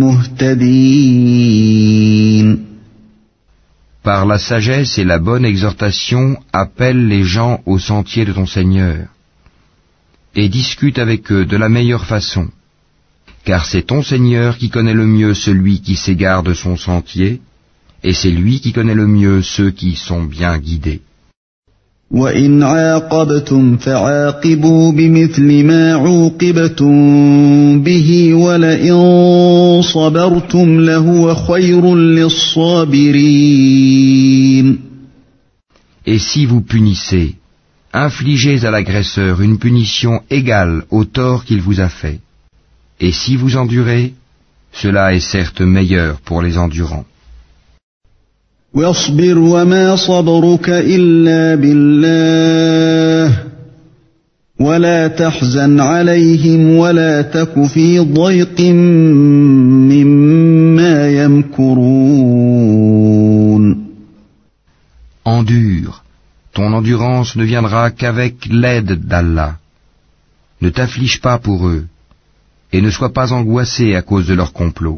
بالمهتدين. Par la sagesse et la bonne exhortation, appelle les gens au sentier de ton Seigneur. Et discute avec eux de la meilleure façon, car c'est ton Seigneur qui connaît le mieux celui qui s'égare de son sentier, et c'est lui qui connaît le mieux ceux qui sont bien guidés. وَإِنْ عَاقَبْتُمْ فَعَاقِبُوا بِمِثْلِ مَا عُوقِبْتُمْ بِهِ وَلَئِنْ صَبَرْتُمْ لَهُوَ خَيْرٌ لِلصَّابِرِينَ. Et si vous punissez, infligez à l'agresseur une punition égale au tort qu'il vous a fait. Et si vous endurez, cela est certes meilleur pour les endurants. واصبر وما صبرك إلا بالله ولا تحزن عليهم ولا تك في ضيق مما يمكرون. Endure, ton endurance ne viendra qu'avec l'aide d'Allah. Ne t'afflige pas pour eux, et ne sois pas angoissé à cause de leur complot.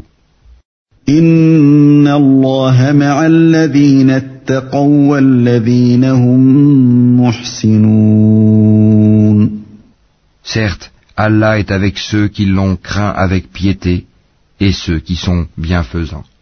إن الله مع الذين اتقوا والذين هم محسنون. Certes, Allah est avec ceux qui l'ont craint avec piété et ceux qui sont bienfaisants.